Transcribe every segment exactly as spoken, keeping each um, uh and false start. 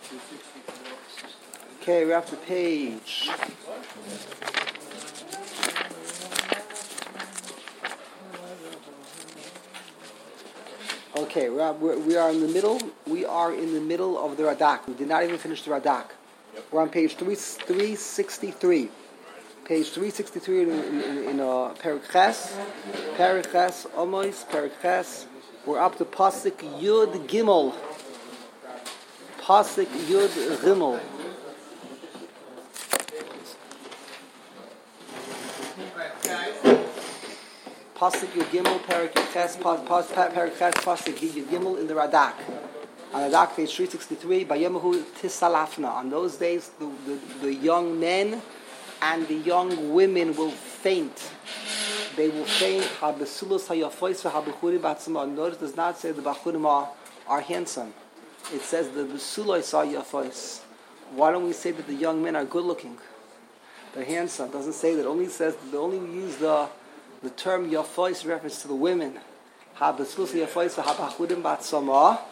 Okay, we're up to page. Okay, we are, we are in the middle. We are in the middle of the Radak. We did not even finish the Radak. Yep. We're on page three, three sixty-three. Page three sixty-three in, in, in, in uh, Perek Ches. Perek Ches, Omois, Perek Ches. We're up to Pasuk Yud Gimel. Pasuk Yud Gimel. Pasuk Yud Gimel, Perek Ches, Perek Ches, Pasuk Yud Gimel in the Radak. On Radak, page three sixty-three, Bayemahu Tisalafna. On those days, the, the, the young men and the young women will faint. They will faint. Habesulos hayafois v'habechurim batzma. Notice it does not say the bachurim are, are handsome. It says the besulos are yafois. Why don't we say that the young men are good looking? They're handsome. It doesn't say that. It only says they only use the the term yafois in reference to the women. Habesulos hayafois v'habechurim batzma.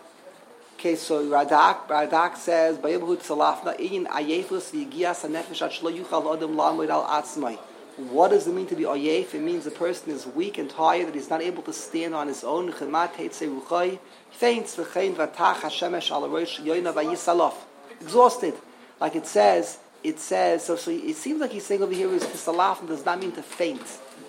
Okay, so Radak, Radak says, "Bayibhu tzalafna in ayefus v'yigias hanefesh at shlo yuchal adam lamoid al atzmai." What does it mean to be ayef? It means the person is weak and tired, that he's not able to stand on his own. Chemat heitzei ruchay faints v'chein v'tach hashemesh al rosh yoina v'yisalof. Exhausted, like it says. It says so. So it seems like he's saying over here is tisalafna does not mean to faint.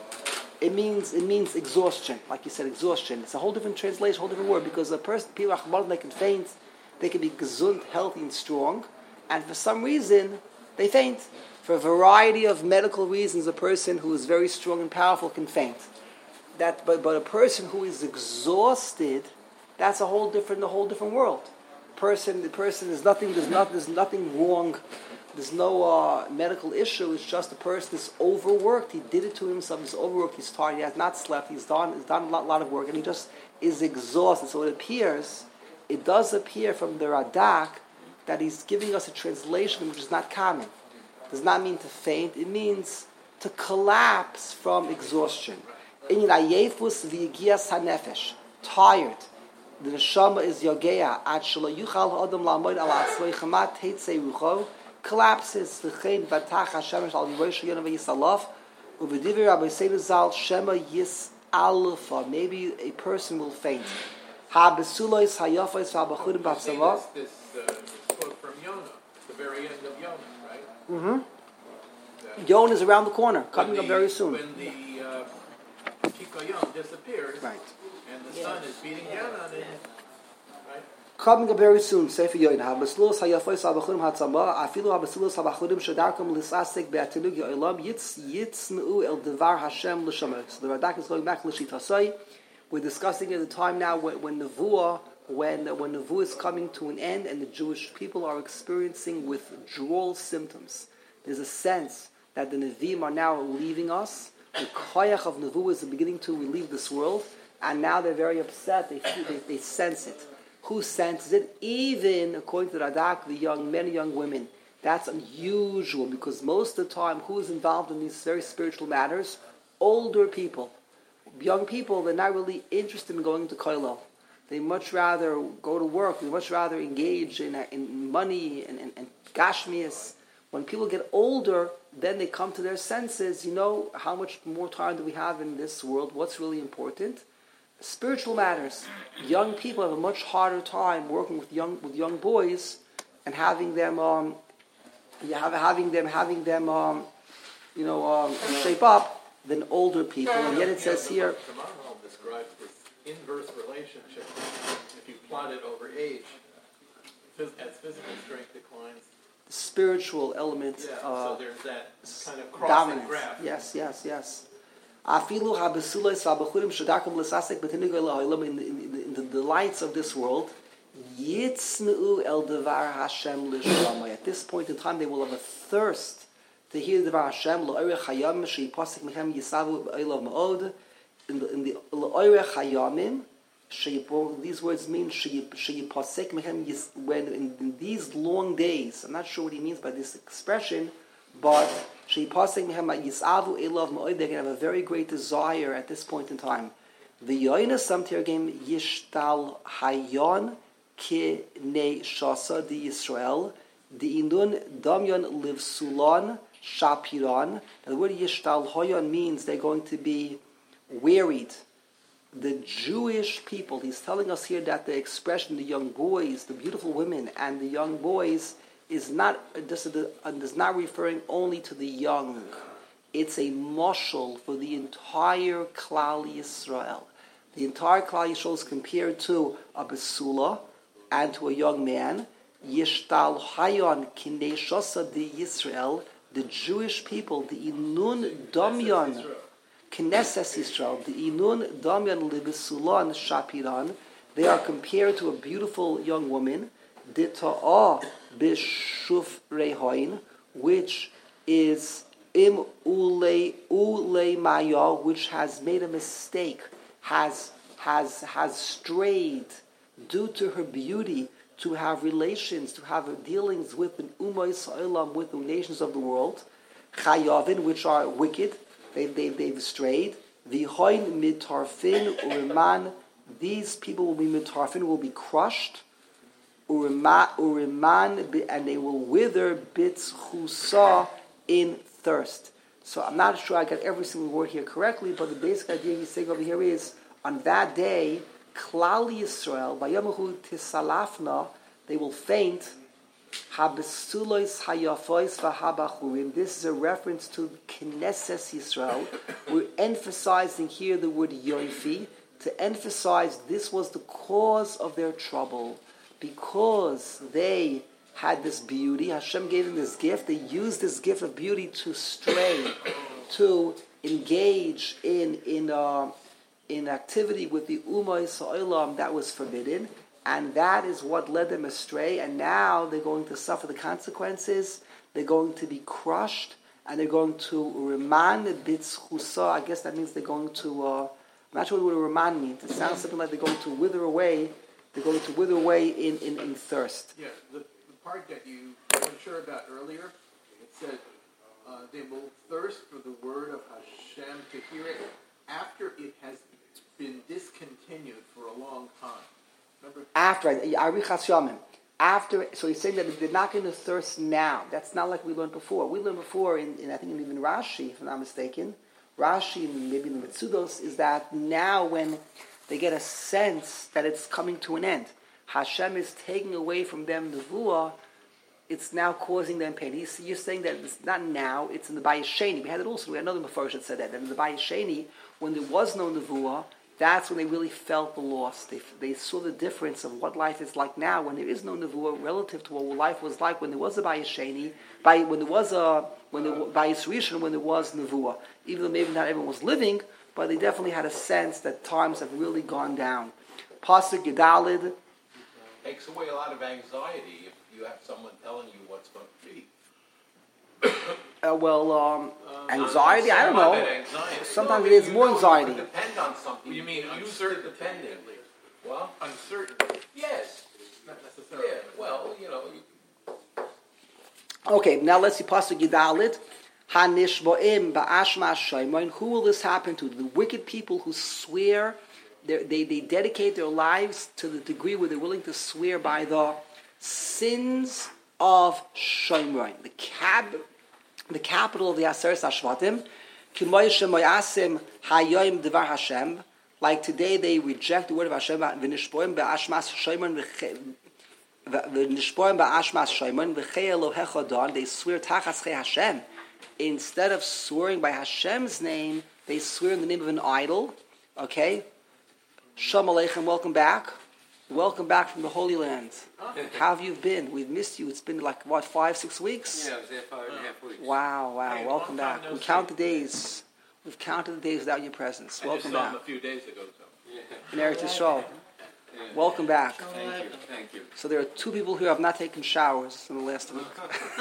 It means it means exhaustion, like you said, exhaustion. It's a whole different translation, whole different word, because a person, people they can faint, they can be gesund, healthy, and strong, and for some reason they faint. For a variety of medical reasons, a person who is very strong and powerful can faint. That, but but a person who is exhausted, that's a whole different, a whole different world. Person, the person is nothing. There's not. There's nothing wrong. There's no uh, medical issue. It's just the person is overworked. He did it to himself. He's overworked. He's tired. He has not slept. He's done. He's done a lot, lot of work, and he just is exhausted. So it appears, it does appear from the Radak that he's giving us a translation which is not common. It does not mean to faint. It means to collapse from exhaustion. In ayefus v'yigias hanefesh, tired. The neshama is yogea at shelo yuchal adam lamoid al atzmai chamat heitzei rucho. Collapses the chain vatach hashemesh al yirosh yona v'yisalof uv'divir Rabbi Seinu Zal shema yis alfa. Maybe a person will faint. Ha besulois hayafos v'abachurim batzava. This uh, quote from Yonah, the very end of Yonah, right? Mm-hmm. Yonah is around the corner, coming the, up very soon. When the uh, Kikoyon disappears, right, and the sun is beating down on it. Coming up very soon. Sefer Yoina. Habeslulos hayafois habachurim hatzama. Afilu habeslulos habachurim shadarkum lisasek be'atinug yo'elam yitz yitzmeu el devar Hashem l'shamer. So the Radak is going back to l'shitasai. We're discussing at the time now when, when Nevuah, when when Nevuah is coming to an end, and the Jewish people are experiencing withdrawal symptoms. There's a sense that the Nevi'im are now leaving us. The koyach of Nevuah is beginning to leave this world, and now they're very upset. They feel, they, they sense it. Who senses it? Even, according to Radak, the young men, young women. That's unusual, because most of the time, who is involved in these very spiritual matters? Older people. Young people, they're not really interested in going to kollel. They much rather go to work. They much rather engage in, in money and, and, and gashmias. When people get older, then they come to their senses. You know, how much more time do we have in this world? What's really important? Spiritual matters. Young people have a much harder time working with young with young boys and having them, um, you have, having them, having them, um, you know, um, shape up than older people. And yet it says here. Shimon describes this inverse relationship. If you plot it over age, as physical strength declines, The spiritual element. Yeah. Uh, so there's that kind of crossing dominance. graph. Yes, yes, yes. Afilu habesulos habachurim shadakum l'sasek b'tinugay la'olam in the in the delights of this world. Yitzmeu el devar Hashem l'shamay. At this point in time, they will have a thirst to hear the devar Hashem. L'oirech hayamim she'ipasik mechem yisavu b'olam ma'od. In the in the l'oirech hayamim, these words mean she'ipasik mechem yis. When in, in these long days, I'm not sure what he means by this expression, but they're going to have a very great desire at this point in time. The Yoina Samtir game Yishtal Hayon kinei shasa di Yisrael, the inun damyan livsulon shapiran. The word yishtal hoyon means they're going to be wearied. The Jewish people, he's telling us here that the expression, the young boys, the beautiful women, and the young boys is not, this is, the, is not referring only to the young. It's a mashal for the entire Klal Yisrael. The entire Klal Yisrael is compared to a besula and to a young man. Yishtal hayon kinei shasa di Yisrael, the Jewish people, the inun damyan, Knesset Yisrael, the inun damyan libesulan shapiran, they are compared to a beautiful young woman, dita'ah b'shuf rehoin, which is im ule ule maya, which has made a mistake, has has has strayed due to her beauty to have relations, to have dealings with an umay sa'ilam, with the nations of the world, chayavin, which are wicked, they've they've, they've strayed. The hoin mitarfin uriman, these people will be mitarfin, will be crushed. Uriman, uriman, and they will wither bits chusa in thirst. So I'm not sure I got every single word here correctly, but the basic idea he's saying over here is, on that day, Klal Yisrael, Vayamahu Tisalafna, they will faint. Habesulois hayafois v'habachurim. This is a reference to Knesset Yisrael. We're emphasizing here the word yoifi, to emphasize this was the cause of their trouble. Because they had this beauty, Hashem gave them this gift, they used this gift of beauty to stray, to engage in in uh, in activity with the Umay Sa'ilam that was forbidden, and that is what led them astray, and now they're going to suffer the consequences, they're going to be crushed, and they're going to Riman Bitz Chusa. I guess that means they're going to, uh, I'm not sure what Riman means, it sounds something like they're going to wither away, they're going to wither away in, in, in thirst. Yeah, the, the part that you weren't sure about earlier, it said, uh, they will thirst for the word of Hashem, to hear it after it has been discontinued for a long time. Remember? After, Arichas Yamim. After, so he's saying that they're not going to thirst now. That's not like we learned before. We learned before, in, in I think even Rashi, if I'm not mistaken, Rashi, maybe in the Mitzudos, is that now when they get a sense that it's coming to an end, Hashem is taking away from them Nevuah, it's now causing them pain. He's, you're saying that it's not now, it's in the Bayis Sheni. We had it also, we had another Mepharsh that said that, that in the Bayis Sheni, when there was no Nevuah, that's when they really felt the loss. They, they saw the difference of what life is like now when there is no Nevuah relative to what life was like when there was a Bayis Sheni, by, when there was a, when there, Bayis Rishon, when there was Nevuah. Even though maybe not everyone was living, but they definitely had a sense that times have really gone down. Pasuk Yedalid takes away a lot of anxiety if you have someone telling you what's going to be. Uh, well, um, Uh, anxiety, I don't know. Anxiety. Sometimes No, it is you more know anxiety. You can depend on something. You mean use uncertainty? it dependently. Well, Uncertainty. yes. Not necessarily. Yeah, well, you know. You, Okay, now let's see Pasuk Yedalid. Hanishboim ba'ashma shaymoin. Who will this happen to? The wicked people who swear, they, they they dedicate their lives to the degree where they're willing to swear by the sins of Shaymoin, the cab, the capital of the Aseres Hashvatim. K'moy shemoyasim hayoim devar Hashem. Like today, they reject the word of Hashem. V'nishboim ba'ashmas shaymoin. V'nishboim ba'ashmas shaymoin. V'chei Elohecha don. They swear tachas chei Hashem. Instead of swearing by Hashem's name, they swear in the name of an idol. Okay? Shalom Aleichem, welcome back. Welcome back from the Holy Land. How have you been? We've missed you. It's been like, what, five, six weeks? Yeah, I was there five and a half weeks. Wow, wow. Hey, welcome long time back. no We see. count the days. We've counted the days without your presence. I Welcome just saw back. him a few days ago, so. Yeah. In Eretz Yisrael. Yeah. Welcome back. Thank you, thank you. So there are two people here who have not taken showers in the last week.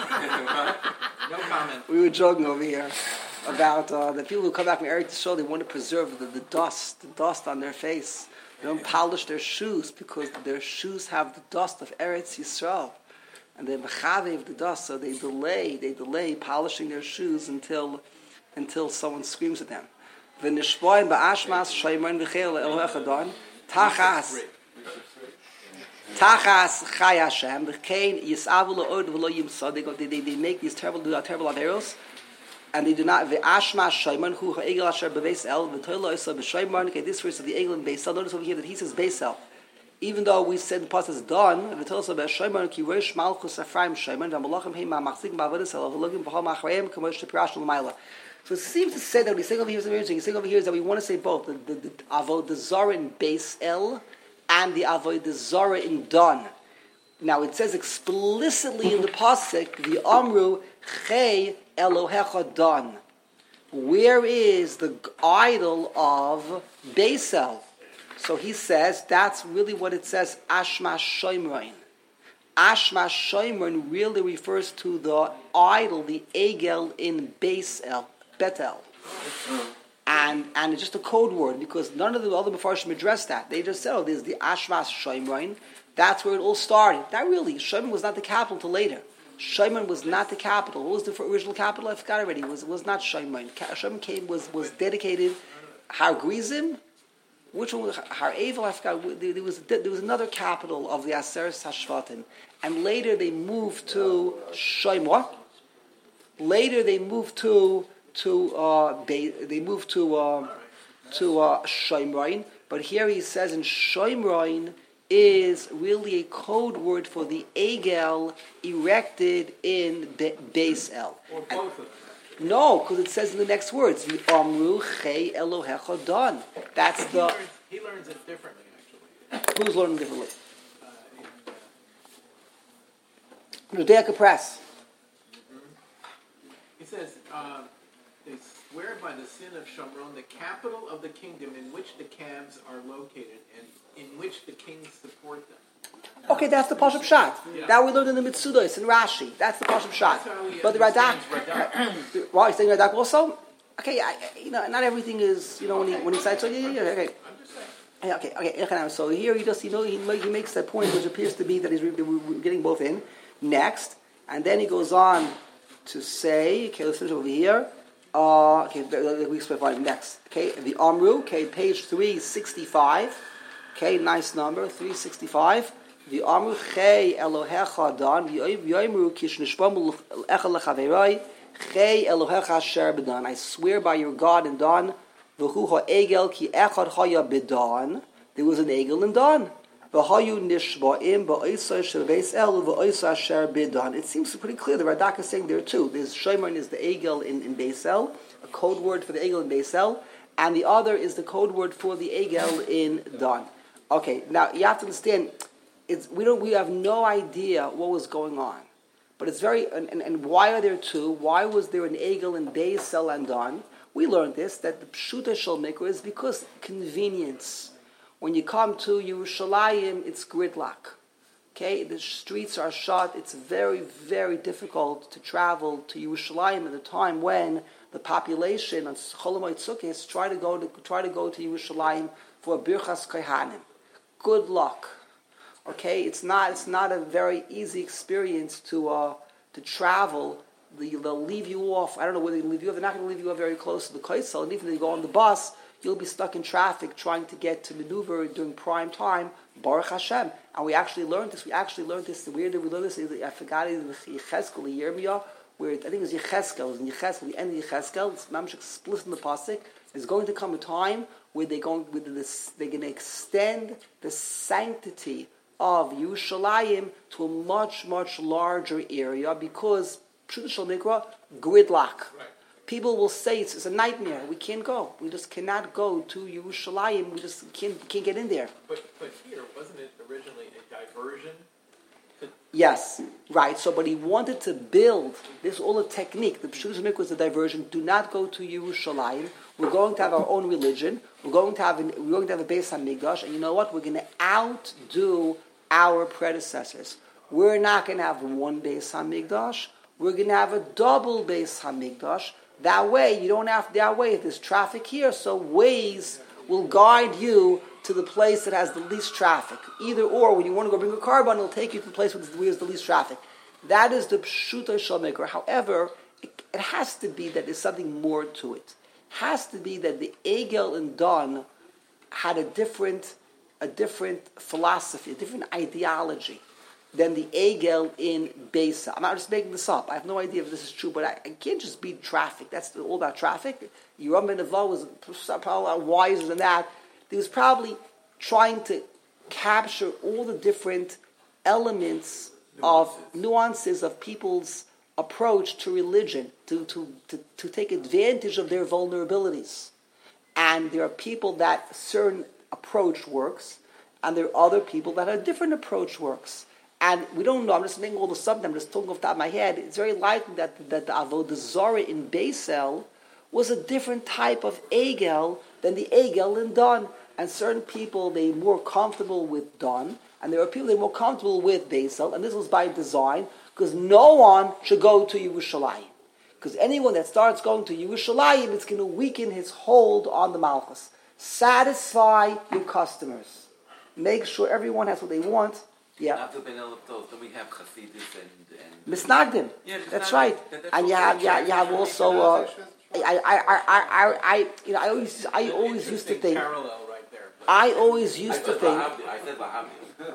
No comment. We were joking over here about uh, the people who come back from Eretz Yisrael, they want to preserve the, the dust, the dust on their face. They don't polish their shoes because their shoes have the dust of Eretz Yisrael. And they're mechavev of the dust, so they delay, they delay polishing their shoes until until someone screams at them. V'nishboim ba'ashmas shayman v'chei Elohecha don tachas Tachas Chai Hashem, V'chein Yisavu Lo'od V'lo Yimsa. They go, they, they, they make these terrible, do terrible averos, and they do not. Ve'ashma Shayman Hu Ha'egel Asher B'Beis El V'toilo Isa B'Shayman. Okay, this verse of the Egel and Beis El. Notice over here that he says Beis El. Even though we said the pasuk is done, V'toilo Isa B'Shayman Ki Rosh Malchus Ephraim Shayman V'Malachim Heim Ma'Machzik Ba'Avodas El V'Logim B'Chol Ma'Achreim K'mosh T'Pirash L'Mayla. So it seems to say that what he's saying over here is very interesting. He's saying over here is that we want to say both the the, the Avodah Zarah in Beis El and the Avodah Zarah in Dan. Now it says explicitly in the pasuk, the Amru Chei Elohecha Dan. Where is the idol of Beis El? So he says that's really what it says. Ashma Shoimrain. Ashma Shoimrain really refers to the idol, the Egel in Beis El, Betel. And and it's just a code word because none of the other Mefarshim addressed that. They just said, oh, there's the Ashmas Shoimrain. That's where it all started. That really, Shoimrain was not the capital till later. Shoimrain was not the capital. What was the original capital? I forgot already. It was, it was not Shoimrain. Shoimrain came, was, was dedicated, Har Grizim. Which one was Har Evel? I forgot. There was, there was another capital of the Aseres Hashvatim. And later they moved to Shoimra. Later they moved to to uh, they moved to uh, to uh, Shoimrain, but here he says in Shoimrain is really a code word for the Egel erected in Be- Beis El. Or both of them. No, because it says in the next words, the Amru Chei Elohecha Dan. That's He the learns, he learns it differently, actually. who's learning differently. Uh, in, uh, Judaica Press. He says, uh, they swear by the sin of Shomron, the capital of the kingdom in which the camps are located and in which the kings support them. Okay, that's the Pashup Shat. Yeah. That we learned in the Mitsudos in Rashi. That's the Pashup Shat. That's how he But the Radak, understands Radak. why he's saying Radak also? Okay, I, you know, not everything is, you know, when he when he cites. So yeah, yeah, yeah, okay. I'm just saying. Yeah, okay, okay. So here he just, you know, he, he makes that point, which appears to be that he's re- we're getting both in next, and then he goes on to say, okay, let's finish over here. Uh, okay, we explain next. Okay, the Amru, okay, page three sixty-five. Okay, nice number, three sixty-five. The Amru Chei Elohecha Dan. The Amru Kish Nishbam Echel Lechaverai Chei Elohecha Asher B'dan. I swear by your God in Dan. V'hu ha'egel ki echad haya b'dan. There was an egel in Dan. V'hayu nishba'im ba'oisah shel Beis El v'oisah asher b'dan. It seems pretty clear. The Radak is saying there too. There's Shoimrain is the egel in, in Beis El, a code word for the egel in Beis El, and the other is the code word for the egel in Dan. Okay, now you have to understand. It's, we don't. We have no idea what was going on, but it's very. And, and, and why are there two? Why was there an egel in Beis El and Dan? We learned this, that the Pshuta Shel Mikra is because convenience. When you come to Yerushalayim, it's gridlock. Okay, the streets are shut. It's very, very difficult to travel to Yerushalayim at a time when the population on Cholamoy Tzukis try to go to try to go to Yerushalayim for a Birchas Kohanim. Good luck. Okay, it's not it's not a very easy experience to uh, to travel. They'll leave you off. I don't know whether they leave you off. They're not going to leave you off very close to the Kaisel. And even if you go on the bus, you'll be stuck in traffic trying to get to maneuver during prime time. Baruch Hashem. And we actually learned this. We actually learned this. Where did we learn this? I forgot it was Yecheskel, Yirmiyah, where it, I think it was Yecheskel. It was in Yecheskel, the end of Yecheskel. It's mamish explicit in the pasuk. There's going to come a time where they're going, where this, they're going to extend the sanctity of Yerushalayim to a much, much larger area because Pshuta Shel Mikra, gridlock. Right. People will say it's, it's a nightmare. We can't go. We just cannot go to Yerushalayim. We just can't can't get in there. But but here, wasn't it originally a diversion? To Yes, right. So, but he wanted to build this all a technique. The Pshuta Shel Mikra was a diversion. Do not go to Yerushalayim. We're going to have our own religion. We're going to have an, we're going to have a Beis Hamikdash, and you know what? We're going to outdo our predecessors. We're not going to have one Beis Hamikdash. We're going to have a double Beis Hamikdash. That way, you don't have that way. If there's traffic here, so Waze will guide you to the place that has the least traffic. Either or, when you want to go bring a carbon, it'll take you to the place where there's the least traffic. That is the Pshuta Shel Mikra. However, it, it has to be that there's something more to it. It has to be that the Egel and Dan had a different a different philosophy, a different ideology than the Egel in Beisa. I'm not just making this up. I have no idea if this is true, but I, I can't just beat traffic. That's all about traffic. Yeram ben Nevo was probably a lot wiser than that. He was probably trying to capture all the different elements of nuances of people's approach to religion, to, to, to, to take advantage of their vulnerabilities. And there are people that a certain approach works, and there are other people that a different approach works. And we don't know, I'm just making all the subject, I'm just talking off the top of my head. It's very likely that, that the Avodah Zarah in Beisel was a different type of Egel than the Egel in Dan. And certain people, they're more comfortable with Dan, and there are people that are more comfortable with Beisel, and this was by design, because no one should go to Yerushalayim. Because anyone that starts going to Yerushalayim, it's going to weaken his hold on the Malchus. Satisfy your customers. Make sure everyone has what they want. Yeah. After Ben Elef Tov, then we have Chassidus and... and Misnagdim. Yeah, that's Misnagdim. right. That- that's And you okay. have, yeah, you have also... Uh, I, I, I, I, I, I, you know, I always, I always used to Interesting think... parallel right there. I always I used to said think... Vahabdi. I said Vahabdi.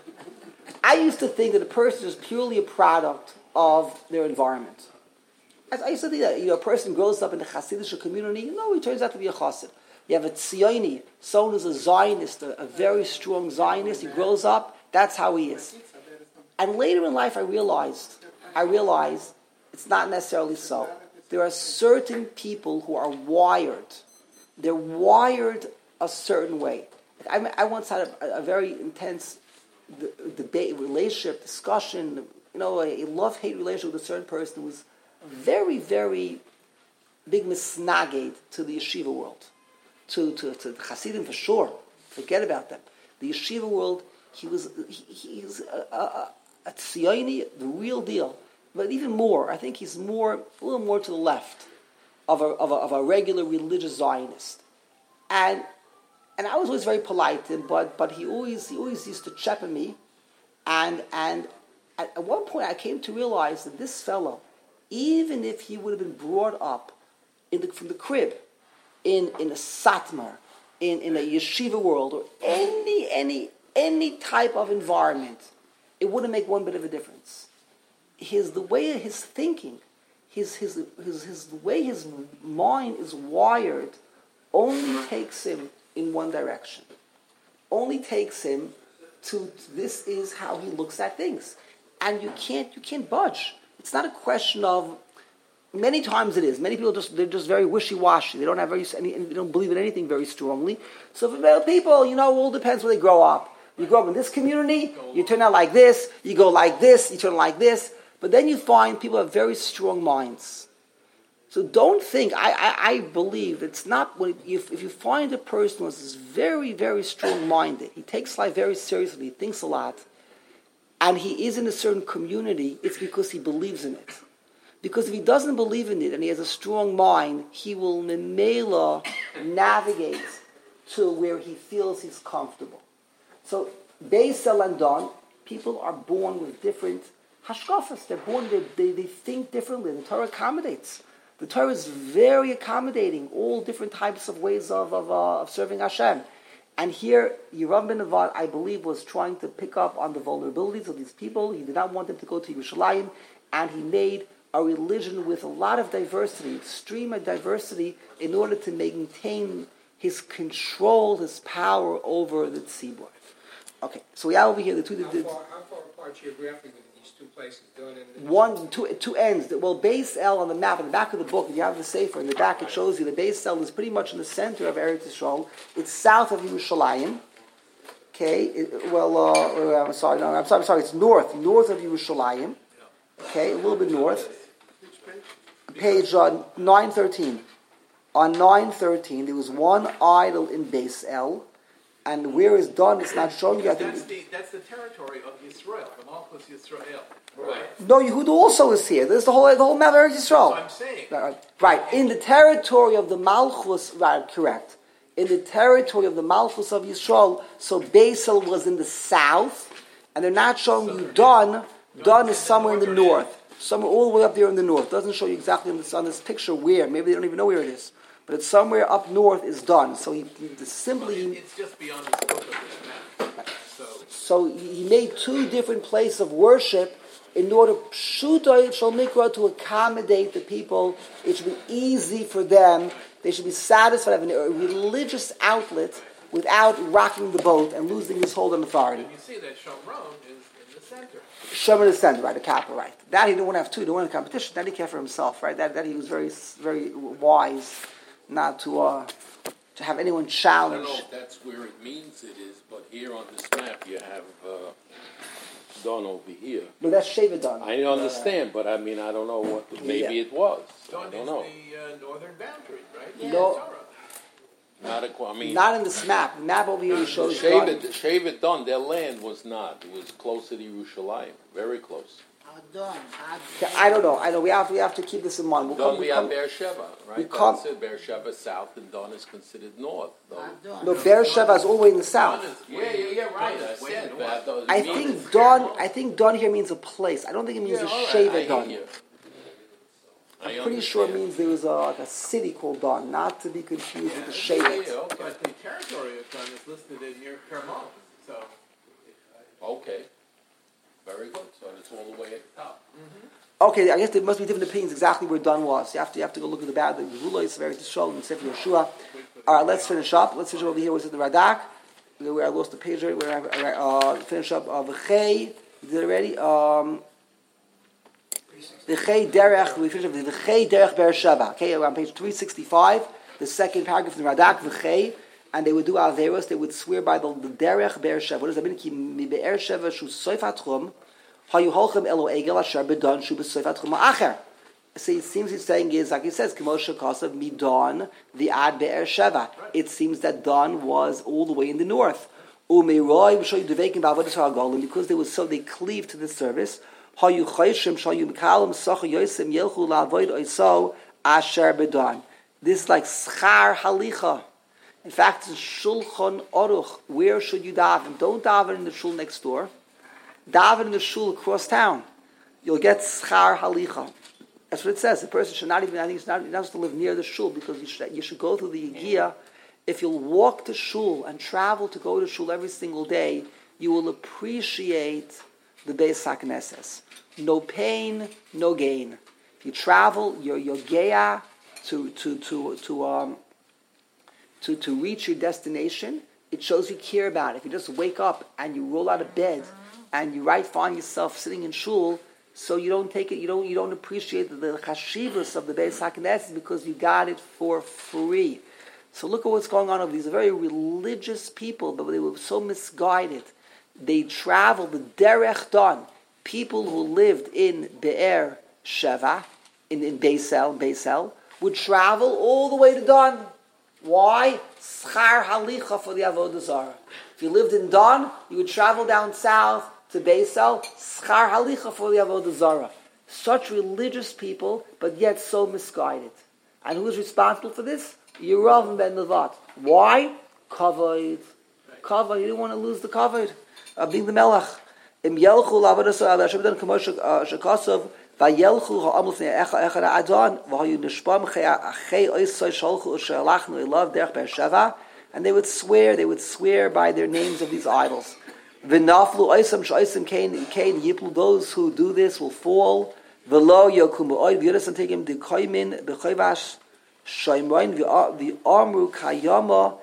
I used to think that a person is purely a product of their environment. As I used to think that, you know, a person grows up in the Hasidic community, no, he turns out to be a Chassid. You have a Tzioni, someone who's a Zionist, a, a very strong Zionist, he grows up, that's how he is. And later in life I realized, I realized it's not necessarily so. There are certain people who are wired. They're wired a certain way. I, I once had a, a very intense d- debate, relationship, discussion, you know, a, a love-hate relationship with a certain person who was very, very big misnaged to the yeshiva world. To, to, to Hasidim for sure. Forget about them. The yeshiva world, he was he, he's a, a, a Tzioni, the real deal. But even more, I think he's more, a little more to the left of a, of a, of a regular religious Zionist. And and I was always very polite to him, but but he always he always used to chepe me. And and at, at one point I came to realize that this fellow, even if he would have been brought up in the, from the crib, in, in a satmar, in, in a yeshiva world, or any any any type of environment, it wouldn't make one bit of a difference. His the way his thinking, his his his his the way his mind is wired, only takes him in one direction. Only takes him to this is how he looks at things, and you can't you can't budge. It's not a question of. Many times it is. Many people just they're just very wishy-washy. They don't have very any, they don't believe in anything very strongly. So for many people, you know, it all depends where they grow up. You grow up in this community, you turn out like this. You go like this, you turn like this. But then you find people have very strong minds. So don't think. I I, I believe it's not when if if you find a person who is very very strong-minded, he takes life very seriously, he thinks a lot, and he is in a certain community, it's because he believes in it. Because if he doesn't believe in it and he has a strong mind, he will memela navigate to where he feels he's comfortable. So, Beisel and Dan, people are born with different hashkafas. They're born, they, they, they think differently. The Torah accommodates. The Torah is very accommodating, all different types of ways of, of, uh, of serving Hashem. And here, Yeram ben Nevat, I believe, was trying to pick up on the vulnerabilities of these people. He did not want them to go to Yerushalayim, and he made a religion with a lot of diversity, extreme diversity, in order to maintain his control, his power over the tzibur. Okay, so we have over here the two... The, the, how, far, how far apart geographically are these two places? Doing in one, two, two ends. Well, Beis El on the map, in the back of the book, if you have the Sefer, in the back it shows you the Beis El is pretty much in the center of Eretz Yisrael. It's south of Yerushalayim. Okay, it, well, uh, I'm sorry, no, I'm sorry, I'm sorry, it's north, north of Yerushalayim. Okay, a little bit north. Page uh, nine thirteen. On nine thirteen, there was one idol in Beis El, and where it's done, it's not showing you. I think That's the, that's the territory of Yisrael, the Malchus Yisrael. Right. no, Yehuda also is here. There's the whole the whole map of Eretz Yisrael. So I'm saying. Right, right, in the territory of the Malchus, right, correct. In the territory of the Malchus of Yisrael, so Beis El was in the south, and they're not showing you Dan. Dan is somewhere in the north. Somewhere all the way up there in the north. Doesn't show you exactly on this, on this picture where. Maybe they don't even know where it is. but it's somewhere up north is done. So he, he simply... Well, it's just beyond the scope of this map. So, so he made two different places of worship in order to accommodate the people. It should be easy for them. They should be satisfied having a religious outlet without rocking the boat and losing his hold on authority. and you see that Shomron is in the center. Shomron is center, right, the capital, right. That he didn't want to have two, he didn't want to have competition. That he cared for himself, right. That that he was very very wise not to uh, to have anyone I challenge. don't know if that's where it means it is, but here on this map you have uh, Don over here. No, that's Sheva Don. I understand, but I mean, I don't know what, maybe Yeah. it was. I Don don't is know. the uh, northern boundary, right? Yeah. No. Torah. Not a, I mean, Not in this map. The map over here shows Don. Shevet, Shevet Don, their land was not. It was closer to Yerushalayim, very close. Okay, I don't know. I know we have we have to keep this in mind. We'll Don come, we we'll have come, Beersheba, we right? come- That's it. Beersheba south, and Don is considered north. Though. no, Beersheba is all the way in the Don south. is Yeah, way- yeah, yeah, right. Don I is way said north. that. Those I means- think Don. I think Don here means a place. I don't think it means Yeah, a all right, Sheva I Don. hear you. I I'm pretty sure it understand. means there was a, like a city called Don, not to be confused with the Yeah, Shevet. yeah, okay. But the territory of Don is listed in your Kermon. So, Okay. Very good. So it's all the way at the top. Okay, I guess there must be different opinions exactly where Don was. You have to you have to go look at the bad. The Gevula is very to show in Sefer Yeshua. All right, let's finish up. Let's finish up over here. Was it the Radak? Where I lost the page right. Where I uh, finish up of uh, V'chei. We did it already. Um, V'chei derech. We finished up with V'chei derech Beersheba. Okay, on page three sixty-five, the second paragraph in the Radak. V'chei. And they would do averos. They would swear by the, the derech Beersheba. What does that mean? Ki mi Beersheba shu soif hatchum. Hayu holchem elo egel asher bedon shu b'soif hatchum ha'acher. So it seems he's saying is, like he says, Kemosha Kosav Midon, the Ad Be'er Sheva. It seems that Don was all the way in the north. Umeiroi, we show you the vacant Bavodas HaGolim, because they were so, they cleave to the service. Hayu Chayshim, Shayu Mekalim, Socha Yosem, Yelchu La'avoid Oiso, Asher Bedon. This is like Schar Halicha. In fact, it's Shulchan Aruch. Where should you daven? Don't daven in the shul next door. Daven in the shul across town. You'll get Schar Halicha. That's what it says. The person should not even, I think it's not, you're not supposed to live near the shul because you should, you should go through the Yigiyah. If you'll walk to shul and travel to go to shul every single day, you will appreciate the Beis HaKnesses. No pain, no gain. If you travel, you're, you're geya to, to, to, to, um, to, to reach your destination. It shows you care about it. If you just wake up and you roll out of bed and you right find yourself sitting in shul, so you don't take it, you don't you don't appreciate the, the chashivus of the Beis HaKnesses because you got it for free. So look at what's going on over these very religious people, but they were so misguided. They traveled the derech Don. People who lived in Be'er Sheva, in, in Beisel, Beisel, would travel all the way to Don. Why? Schar halicha for the Avodah Zarah. If you lived in Don, you would travel down south to Beisel, schar halicha for the Avodah Zarah. Such religious people, but yet so misguided. And who is responsible for this? Yerav ben Nevat. Why? Kavod. Kavod. You didn't want to lose the kavod of being the melech. Im yelchu l'avodah zarah, Hashem ben kamo shekasov, vayelchu ha'am l'fnei echa echa ha'adon, v'hayu nishpam chei oisoi sholchu u'sherlachnu ilav derech Beersheva, and they would swear, they would swear by their names of these idols. V'naflu oisam sh'oisam kain kain yiplu. Those who do this will fall. V'lo yokumu oid v'yodas antigim dekoimin b'choivash shoymoin v'amru kayama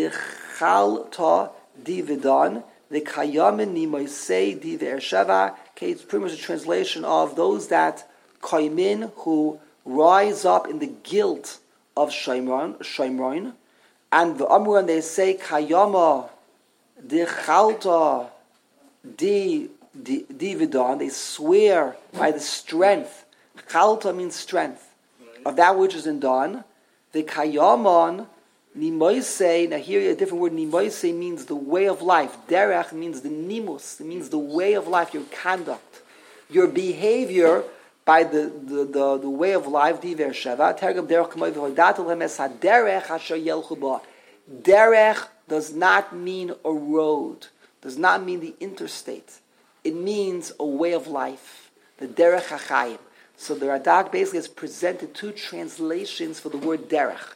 dechalta dividan v'kayamin nimoisei di Beersheva. Okay, it's pretty much a translation of those that koimin, who rise up in the guilt of Shomron, Shomron, and the amru, and they say kayama dechalta di dividan. They swear by the strength. Chalta means strength of that which is in Don. The kayaman nimoise. Now here a different word. Nimoise means the way of life. Derech means the nimus. It means the way of life, your conduct, your behavior by the the, the, the way of life. Di Beersheva. Tergam derech k'may v'hodatel hemes haderech asher yelchu ba. Derech does not mean a road. Does not mean the interstate. It means a way of life. The derech hachayim. So the Radak basically has presented two translations for the word derech.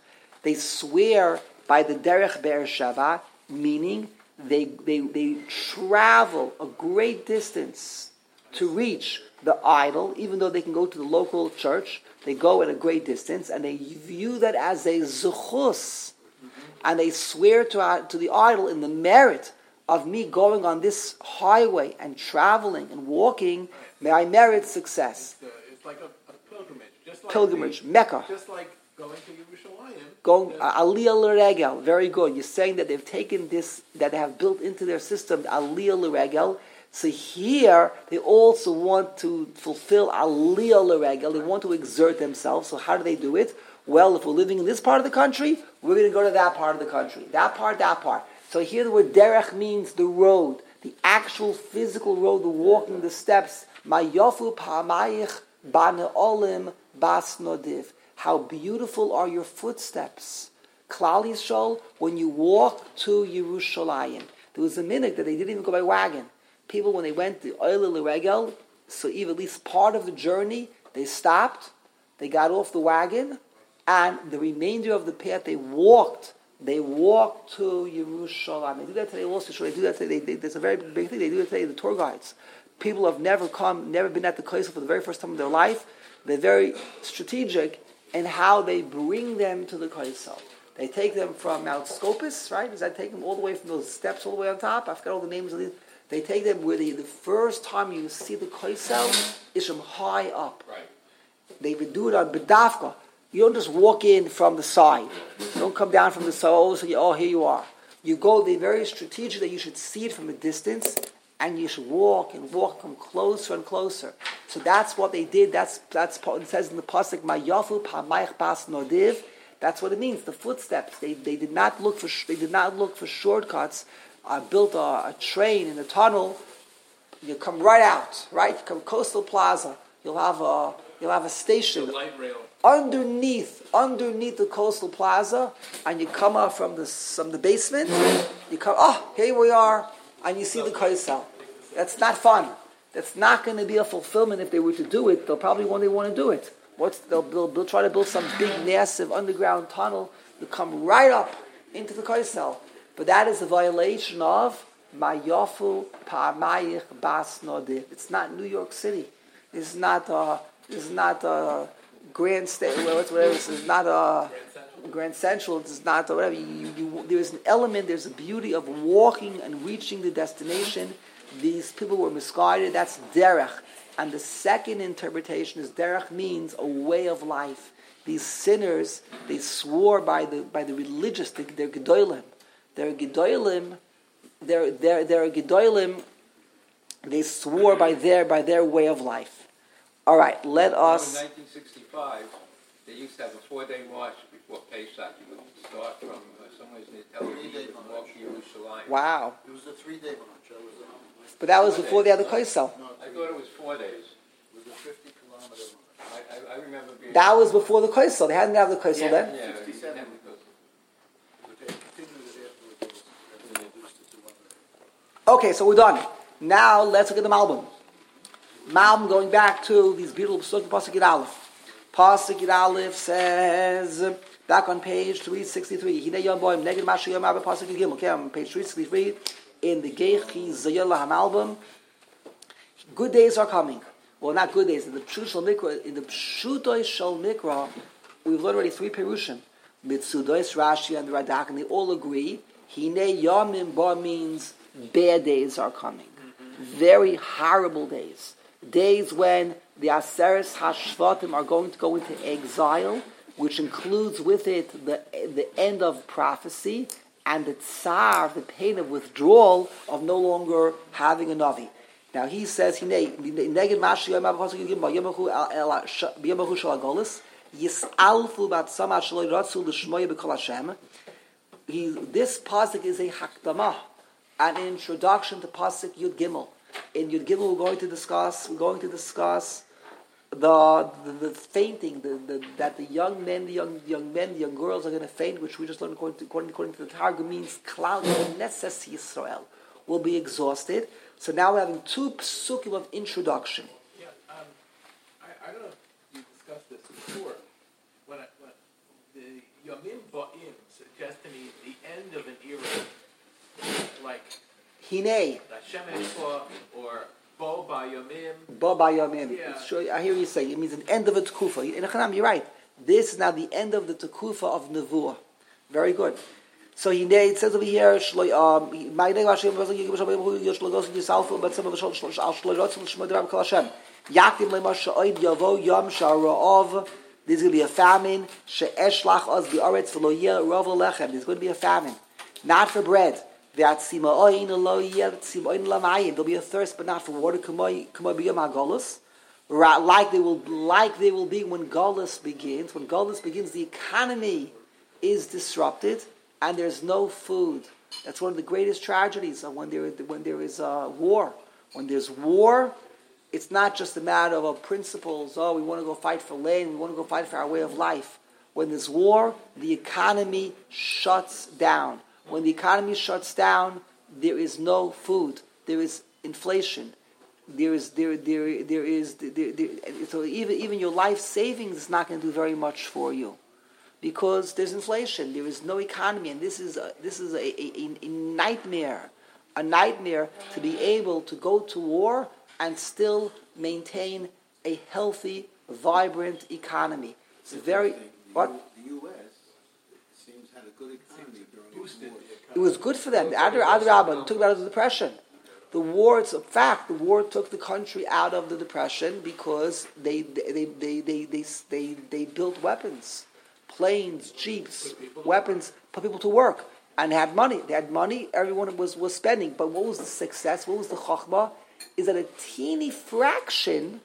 They swear by the Derech Be'ersheva, meaning they, they, they travel a great distance to reach the idol, even though they can go to the local church. They go at a great distance, and they view that as a zuchus, and they swear to, uh, to the idol in the merit of me going on this highway and traveling and walking, may I merit success. It's, uh, it's like a, a pilgrimage. Just like Pilgrimage, the, Mecca. Just like going to Yerushalayim. Going uh, Aliyah L'Regel, very good. You're saying that they've taken this, that they have built into their system Aliyah L'Regel. So here, they also want to fulfill Aliyah L'Regel. They want to exert themselves. So how do they do it? Well, if we're living in this part of the country, we're going to go to that part of the country. That part, that part. So here the word derech means the road, the actual physical road, the walking, the steps. Mayofu pa'amayich bane olim bas nodiv. How beautiful are your footsteps. Klal Yisrael, when you walk to Yerushalayim. There was a minute that they didn't even go by wagon. People, when they went to Oile L'Regel, so even at least part of the journey, they stopped, they got off the wagon, and the remainder of the path they walked. They walked to Yerushalayim. They do that today also. They do that today. They, they, there's a very big thing. They do that today. The tour guides. People have never come, never been at the Kaisel for the very first time in their life. They're very strategic in how they bring them to the Kaisel. They take them from Mount Scopus, right? Does that take them all the way from those steps all the way on top? I forgot all the names of these. They take them where they, the first time you see the Kaisel is from high up. Right. They would do it on Bedavka. You don't just walk in from the side. You don't come down from the side. Oh, so you, oh, here you are. You go. They're very strategic that you should see it from a distance, and you should walk and walk, come closer and closer. So that's what they did. That's that's it says in the pasuk, "Mayafu pa'mayich bas nodiv." That's what it means. The footsteps. They they did not look for they did not look for shortcuts. I built a, a train in a tunnel. You come right out, right? You come Coastal Plaza. You'll have a you'll have a station. The light rail. Underneath, underneath the Coastal Plaza, and you come up from the from the basement. You come, oh, here we are, and you see the Kaisel. That's not fun. That's not going to be a fulfillment if they were to do it. They'll probably one day want to do it. What's they'll, they'll they'll try to build some big, massive underground tunnel to come right up into the Kaisel. But that is a violation of Mayofu Pa'amayich Bas Nodiv. It's not New York City. It's not. Uh, it's not. Uh, Grand State, whatever. This is not a Grand Central. It's not a whatever. You, you, there is an element. There's a beauty of walking and reaching the destination. These people were misguided. That's derech. And the second interpretation is derech means a way of life. These sinners, they swore by the by the religious. They're, they're gedolim. They're gedolim. They're they're they're gedolim. They swore by their by their way of life. All right, let us. In nineteen sixty-five, they used to have a four-day march before Pesach. You would start from uh, somewhere near Tel Aviv and walk to Yerushalayim. Wow. It was a three-day march. I was, uh, But that was before they had the Kaisel. no, I thought it was four days. it was a fifty-kilometer march. I, I, I remember being... That was before the Kaisel. They hadn't had the Kaisel yeah, then. Yeah, fifty-seven. yeah, because- But they continued it afterwards. They reduced it to one day. Okay, so we're done. Now let's look at the Malbim. Malbim, going back to these beautiful Pesukim, Pasuk Yud Aleph. Pasuk Yud Aleph says, back on page three sixty-three, Hinei Yom Boim, Neged Mashu Yom Abba, Pasuk Yud Gimel. Okay, on page three sixty-three, in the Geichi Zayala HaMalbim, good days are coming. Well, not good days. In the Pshut Shal Mikra, in the Pshutoi Shal Mikra, we've learned already three Perushim. Mitzudois, Rashi, and the Radak, and they all agree, Hinei Yomim Ba means bad days are coming. Very horrible days. Days when the Aseres Hashvatim are going to go into exile, which includes with it the the end of prophecy and the tsar, the pain of withdrawal of no longer having a Navi. Now he says, Neged Mashi Yom HaPasuk B'Yom Shal HaGolus Yis'alfu B'Atzama Shaloi Ratzu L'Shmoya B'Kol Hashem. This pasuk is a hakdamah, an introduction to pasuk Yud Gimel. In Yud Gimel, we're going to discuss. We're going to discuss the the, the fainting, the, the, that the young men, the young young men, the young girls are going to faint, which we just learned according to, according, according to the Targum means Klal Neses Yisrael will be exhausted. So now we're having two psukim of introduction. Yeah, um, I, I don't know if you discussed this before. When, I, when the Yomim Ba'im Hinei. Hashem Eshua or Bo Bayomim. Bo Bayomim. Yeah. Sure, I hear you say it means an end of a tekufa. In Echanam, you're right. This is now the end of the tekufa of Nevuah. Very good. So Hinei, it says over here, um, my name Hashem, but some of the Shlosh Yakim leMoshe Oid Yavo Yom Sha'Ra'ov. There's going to be a famine. She'eshlach oz bi'aretz v'lo yeh rov lechem. There's going to be a famine, not for bread. There'll be a thirst, but not for water. Like they will, like they will be when Golus begins. When Golus begins, the economy is disrupted, and there's no food. That's one of the greatest tragedies of when there when there is uh, war. When there's war, it's not just a matter of principles. Oh, we want to go fight for land. We want to go fight for our way of life. When there's war, the economy shuts down. When the economy shuts down, there is no food. There is inflation. There is there there there is there, there, so even even your life savings is not going to do very much for you, because there's inflation. There is no economy, and this is a, this is a, a, a nightmare, a nightmare to be able to go to war and still maintain a healthy, vibrant economy. It's very what. The U S seems had a good economy during the war. It was good for them. Adar Adarabah took them out of the depression. The war, it's a fact. The war took the country out of the depression because they they they they they they, they, they built weapons, planes, jeeps, weapons, put people to work, and had money. They had money. Everyone was, was spending. But what was the success? What was the chokhmah? Is that a teeny fraction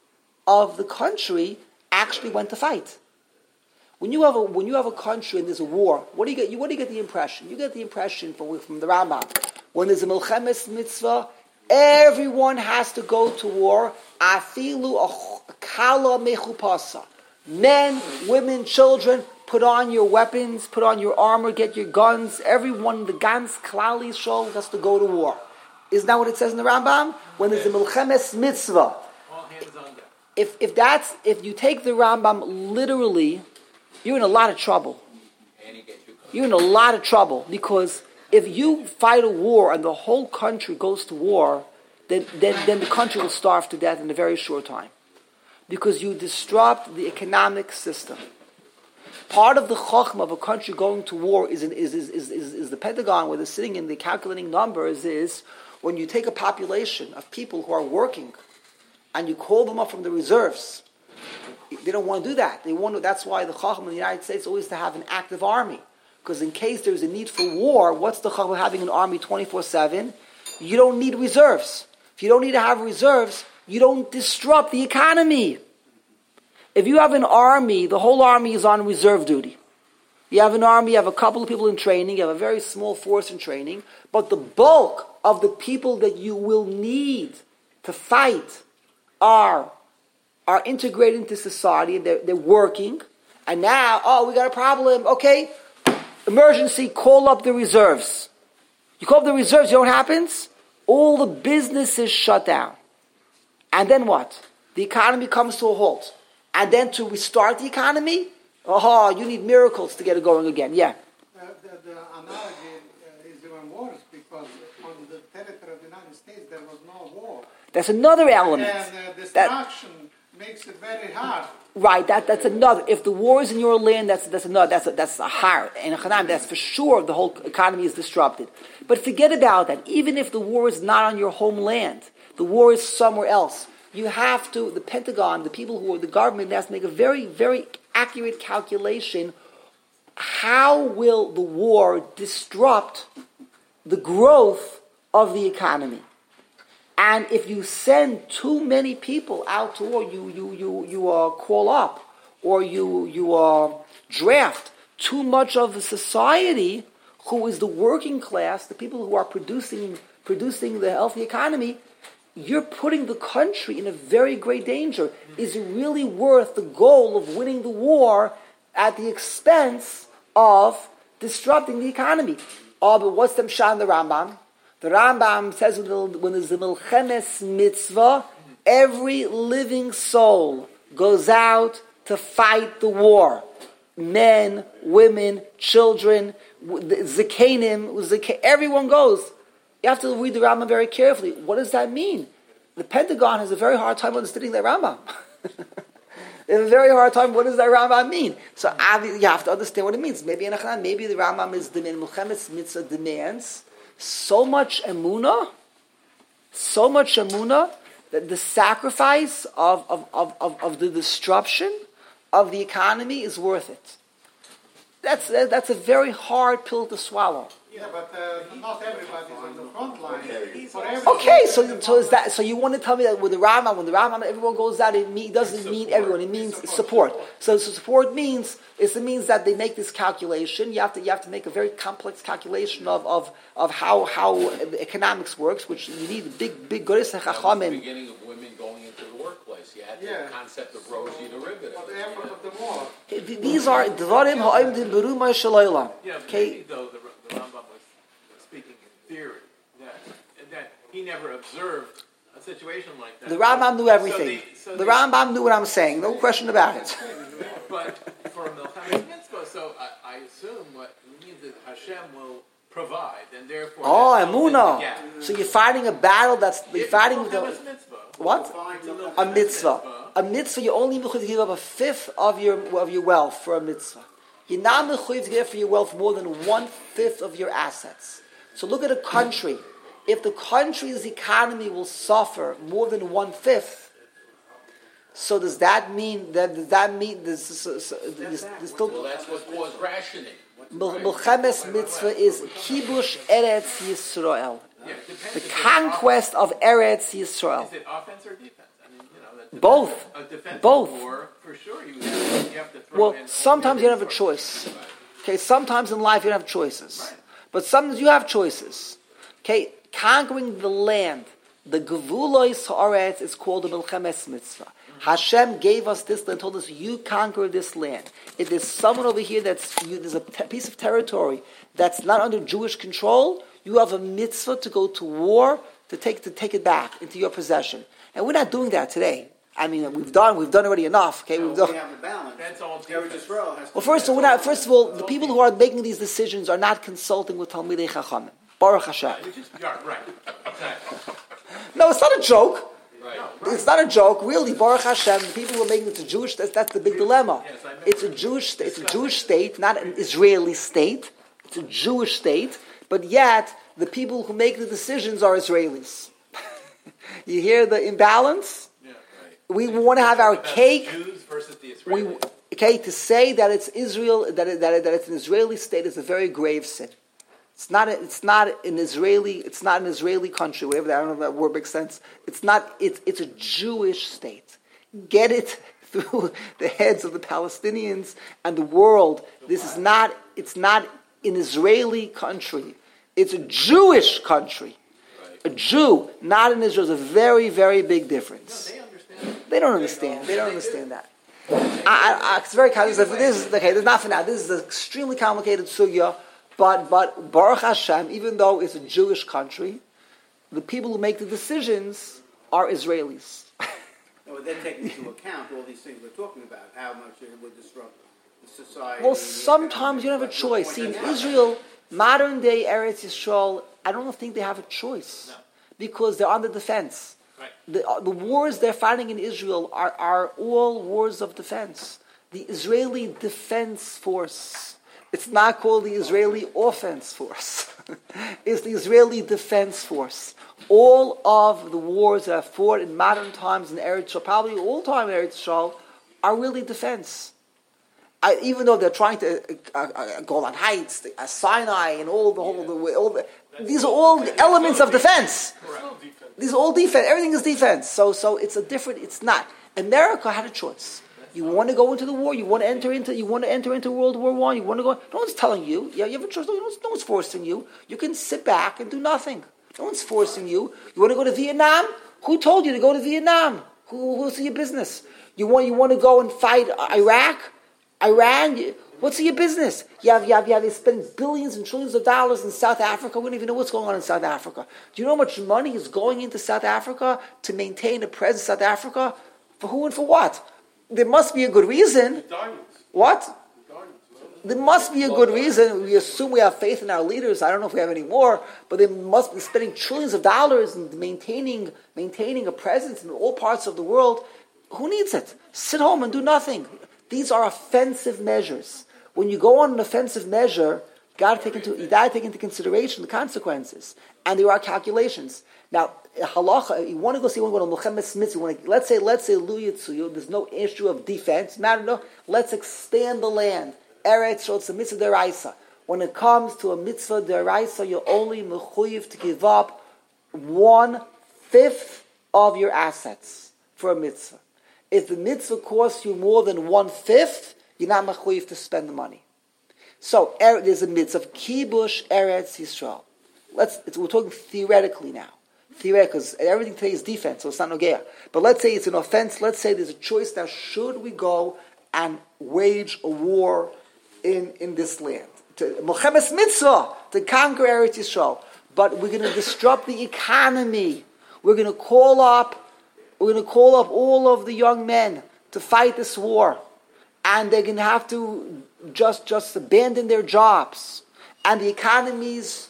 of the country actually went to fight. When you have a when you have a country and there's a war, what do you get? You what do you get the impression? You get the impression from from the Rambam. When there's a milchemes mitzvah, everyone has to go to war. Afilu a kala mechupasa. Men, women, children, put on your weapons, put on your armor, get your guns. Everyone, the gans klali shol has to go to war. Isn't that what it says in the Rambam? When there's a milchemes mitzvah. All hands on deck. If if that's if you take the Rambam literally, you're in a lot of trouble. You're in a lot of trouble because if you fight a war and the whole country goes to war, then, then, then the country will starve to death in a very short time. Because you disrupt the economic system. Part of the chachma of a country going to war is, is, is, is, is, is the Pentagon, where they're sitting in the calculating numbers, is when you take a population of people who are working and you call them up from the reserves. They don't want to do that. They want to, that's why the chacham in the United States always to have an active army. Because in case there's a need for war, what's the chacham having an army twenty-four seven? You don't need reserves. If you don't need to have reserves, you don't disrupt the economy. If you have an army, the whole army is on reserve duty. You have an army, you have a couple of people in training, you have a very small force in training, but the bulk of the people that you will need to fight are, are integrated into society, and they're, they're working, and now, oh, we got a problem, okay, emergency, call up the reserves. You call up the reserves, you know what happens? All the businesses shut down. And then what? The economy comes to a halt. And then to restart the economy, oh, you need miracles to get it going again. Yeah. Uh, the, the analogy uh, is even worse because on the territory of the United States there was no war. That's another element. And uh, destruction that, makes it very hard. Right, that, that's another. If the war is in your land, that's that's another. That's a, that's a hard. And that's for sure the whole economy is disrupted. But forget about that. Even if the war is not on your homeland, the war is somewhere else. You have to, the Pentagon, the people who are the government, has to make a very, very accurate calculation. How will the war disrupt the growth of the economy? And if you send too many people out to war, you you you you uh, call up or you you uh, draft too much of the society, who is the working class, the people who are producing producing the healthy economy. You're putting the country in a very great danger. Is it really worth the goal of winning the war at the expense of disrupting the economy? Oh, but what's the Mshah in the Rambam? The Rambam says when there's a milchemes mitzvah, every living soul goes out to fight the war. Men, women, children, zekanim, everyone goes. You have to read the Rambam very carefully. What does that mean? The Pentagon has a very hard time understanding that Rambam. They have a very hard time. What does that Rambam mean? So obviously you have to understand what it means. Maybe in Achanan, maybe the Rambam is the Milchemes Mitzvah demands so much emunah, so much emunah that the sacrifice of, of, of, of, of the disruption of the economy is worth it. That's that's a very hard pill to swallow. Yeah, but uh, not everybody's on the front line. For Okay, so so is that so you want to tell me that with the Rambam, when the Rambam everyone goes out, it mean, doesn't mean everyone, it means support. So, so support means it means that they make this calculation. You have to you have to make a very complex calculation of of, of how how the economics works, which you need a big big goris That was the chachamim. beginning of women going into the workplace. You had Yeah. the concept of rosy derivative. For the effort of the war. These are dvarim ha'omdim berumah shalayla. Yeah, Okay. maybe though the, the Rambam was speaking in theory that that he never observed a situation like that. The Rambam knew everything. So the, so The Rambam knew what I'm saying. No question about it. But for Milchemes Mitzvah, so I, I assume what it means that Hashem will provide, and therefore. Oh, that fills in the emunah. gap. So you're fighting a battle that's you're If fighting it's the Milchemes Mitzvah, what? it's A Milchemes mitzvah. A mitzvah, you only mechuyev to give up a fifth of your of your wealth for a mitzvah. You're not mechuyev to give for your wealth more than one fifth of your assets. So look at a country. If the country's economy will suffer more than one fifth, so does that mean that does that mean this? So, so, this, this still, Well, that's what caused rationing. Milchemes mitzvah is kibush Eretz Yisrael, Yeah, it depends the if it's conquest of Eretz off- Yisrael. Is it offense or defense? I mean, you know, that Both. A defensive Both. war, for sure, you have, you have to throw Well, in all sometimes you your don't have a resources. choice. Okay, sometimes in life you don't have choices. But sometimes you have choices. Okay, conquering the land, the Gevulos Haaretz is called the Milchemes Mitzvah. Hashem gave us this land, told us, you conquer this land. If there's someone over here that's, you, there's a te- piece of territory that's not under Jewish control, you have a mitzvah to go to war to take to take it back into your possession. And we're not doing that today. I mean, we've done we've done already enough. Okay, we've done. We have a balance. That's all Eretz defense. Yisrael has to Well, first of all, we're not, first of all, the people who are making these decisions are not consulting with Talmidei Chachamim. Baruch Hashem. Which is, yeah, right, exactly. No, it's not a joke. Right. It's not a joke, really. Baruch Hashem, the people who are making it a Jewish. That's, that's the big dilemma. Yes, I meant- It's a Jewish. It's a Jewish state, not an Israeli state. It's a Jewish state, but yet the people who make the decisions are Israelis. You hear the imbalance? Yeah, right. We want to have our About cake. the Jews versus the We, Israelis. okay, to say that it's Israel, that, it, that, it, that it's an Israeli state is a very grave sin. It's not. A, it's not an Israeli. It's not an Israeli country. Whatever that, I don't know if that word makes sense. It's not. It's it's a Jewish state. Get it through the heads of the Palestinians and the world. This is not. It's not an Israeli country. It's a Jewish country. A Jew, not an Israel, is a very, very big difference. They understand. They don't understand. They don't understand that. I, I, I, it's very complicated. This is okay. There's not for now. This is an extremely complicated sugya. But but Baruch Hashem, even though it's a Jewish country, the people who make the decisions are Israelis. No, they're taking into account all these things we're talking about, how much it would disrupt the society. Well, the sometimes you don't have a economy. choice. See, in Point out. Israel, modern day Eretz Yisrael, I don't think they have a choice because they're on the defense. Right. The, uh, the wars they're fighting in Israel are, are all wars of defense. The Israeli Defense Force. It's not called the Israeli Offense Force. It's the Israeli Defense Force. All of the wars that are fought in modern times in Eretz Yisrael, probably all time in Eretz Yisrael, are really defense. I, even though they're trying to uh, uh, Golan Heights, the, uh, Sinai, and all the whole the, all the, these are all the elements of defense. These are all defense. Everything is defense. So, so it's a different. It's not. America had a choice. You want to go into the war. You want to enter into. You want to enter into World War One. You want to go. No one's telling you. Yeah, you have a choice. No one's, no one's forcing you. You can sit back and do nothing. No one's forcing you. You want to go to Vietnam? Who told you to go to Vietnam? Who, who's your business? You want. You want to go and fight Iraq, Iran? You, what's your business? You have. You have. You have. They spend billions and trillions of dollars in South Africa. We don't even know what's going on in South Africa. Do you know how much money is going into South Africa to maintain a presence in South Africa? For who and for what? There must be a good reason. What? there must be a good reason. We assume we have faith in our leaders. I don't know if we have any more, but they must be spending trillions of dollars and maintaining maintaining a presence in all parts of the world. Who needs it? Sit home and do nothing. These are offensive measures. When you go on an offensive measure, you got to take into you got to take into consideration the consequences, and there are calculations. Now, halacha, you want to go see, you want to go to Milchemes Mitzvah, you want to, let's say, let's say, Lu Yitzuyu, there's no issue of defense, matter, no, let's expand the land. Eretz, so it's a mitzvah deraisa. When it comes to a mitzvah deraisa, you're only mechuyev to give up one-fifth of your assets for a mitzvah. If the mitzvah costs you more than one-fifth, you're not mechuyev to spend the money. So, er, there's a mitzvah of kibush Eretz Yisrael. Let's, it's, we're talking theoretically now. Theoretically, because everything today is defense, so it's not nogeah. But let's say it's an offense. Let's say there's a choice now. Should we go and wage a war in, in this land? Milchemes Mitzvah, to conquer Eretz Yisrael. But we're going to disrupt the economy. We're going to call up, we're going to call up all of the young men to fight this war. And they're going to have to just, just abandon their jobs. And the economy's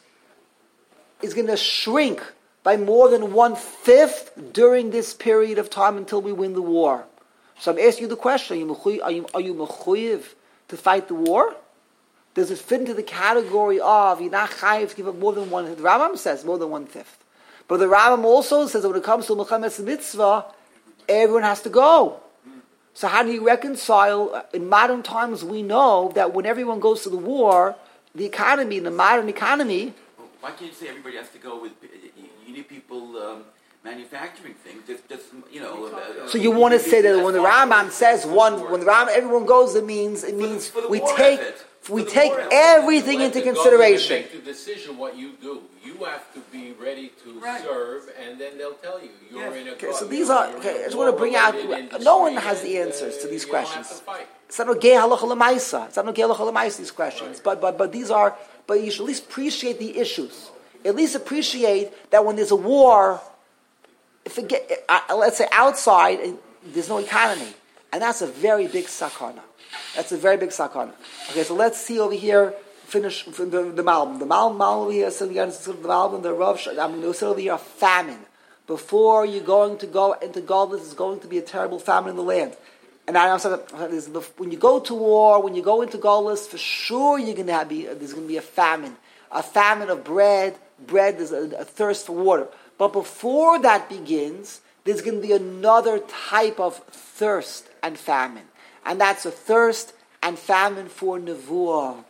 is going to shrink by more than one-fifth during this period of time until we win the war. So I'm asking you the question, are you mechuyev, are you, are you mechuyev to fight the war? Does it fit into the category of, you're not chayiv to give up more than one-fifth? The Rambam says more than one-fifth. But the Rambam also says that when it comes to Milchemes Mitzvah, everyone has to go. So how do you reconcile, in modern times we know that when everyone goes to the war, the economy, in the modern economy, why can't you say everybody has to go with, you need people um, manufacturing things, just, just you know. Uh, so you want to say that when the Rambam says one, when the Rambam, everyone goes, it means, it means we take, we take everything into consideration. Make the decision what you do. You have to be ready to right. serve, and then they'll tell you. You're yes. in a okay, so these are, okay, I just want to bring out, no one has the answers to these questions. It's not no gay halacha l'maisa. It's not no gay halacha l'maisa, these questions. But, but, but these are, but you should at least appreciate the issues. At least appreciate that when there's a war, forget, uh, let's say outside, there's no economy. And that's a very big sakana. That's a very big sakana. Okay, so let's see over here, finish the, the Malbim. The Malbim over here, so the Malbim, the Rav, I mean, we said over here a famine. Before you're going to go into Golus, there's going to be a terrible famine in the land. And I also when you go to war, when you go into Golus, for sure you're going to have be, there's going to be a famine, a famine of bread. Bread is a, a thirst for water. But before that begins, there's going to be another type of thirst and famine, and that's a thirst and famine for nevuah.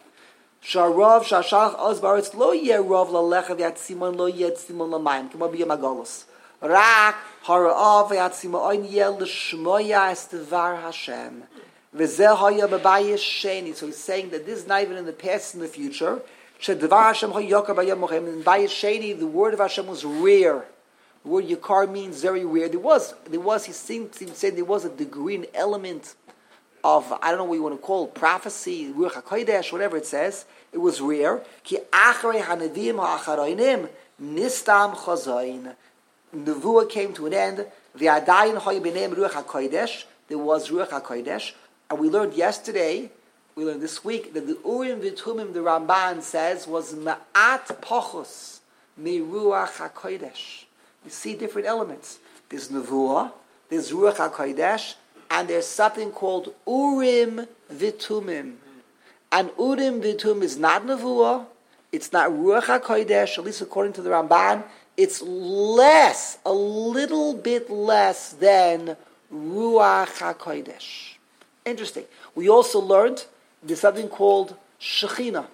Sharav shashach azbaritz lo yerav lalecha v'yatzimon lo yetzimon lamayim k'mo b'yom hagolus. Rak haraav v'yatzimon yel l'shmoya estevar Hashem v'zeh haya b'bayis sheni. So he's saying that this is not even in the past, in the future. Shedvar Hashem hayokar b'yom mochem. In bayis sheni, the word of Hashem was rare. The word Yakar means very rare. There was, there was. He seemed to say there was a degree, an element of, I don't know what you want to call it, prophecy, Ruach HaKodesh, whatever it says. It was rare. Ki achrei hanavim ha'acharonim nistam chazayin. Nevuah came to an end. V'adayin hoy b'neim Ruach HaKodesh. There was Ruach HaKodesh, and we learned yesterday. We learned this week that the Urim V'Tumim, the Ramban says, was ma'at pochus mi Ruach HaKodesh. You see different elements. There's Nevuah, there's Ruach HaKodesh, and there's something called Urim V'Tumim. And Urim V'Tumim is not Nevuah, it's not Ruach HaKodesh, at least according to the Ramban, it's less, a little bit less than Ruach HaKodesh. Interesting. We also learned there's something called Shekhinah.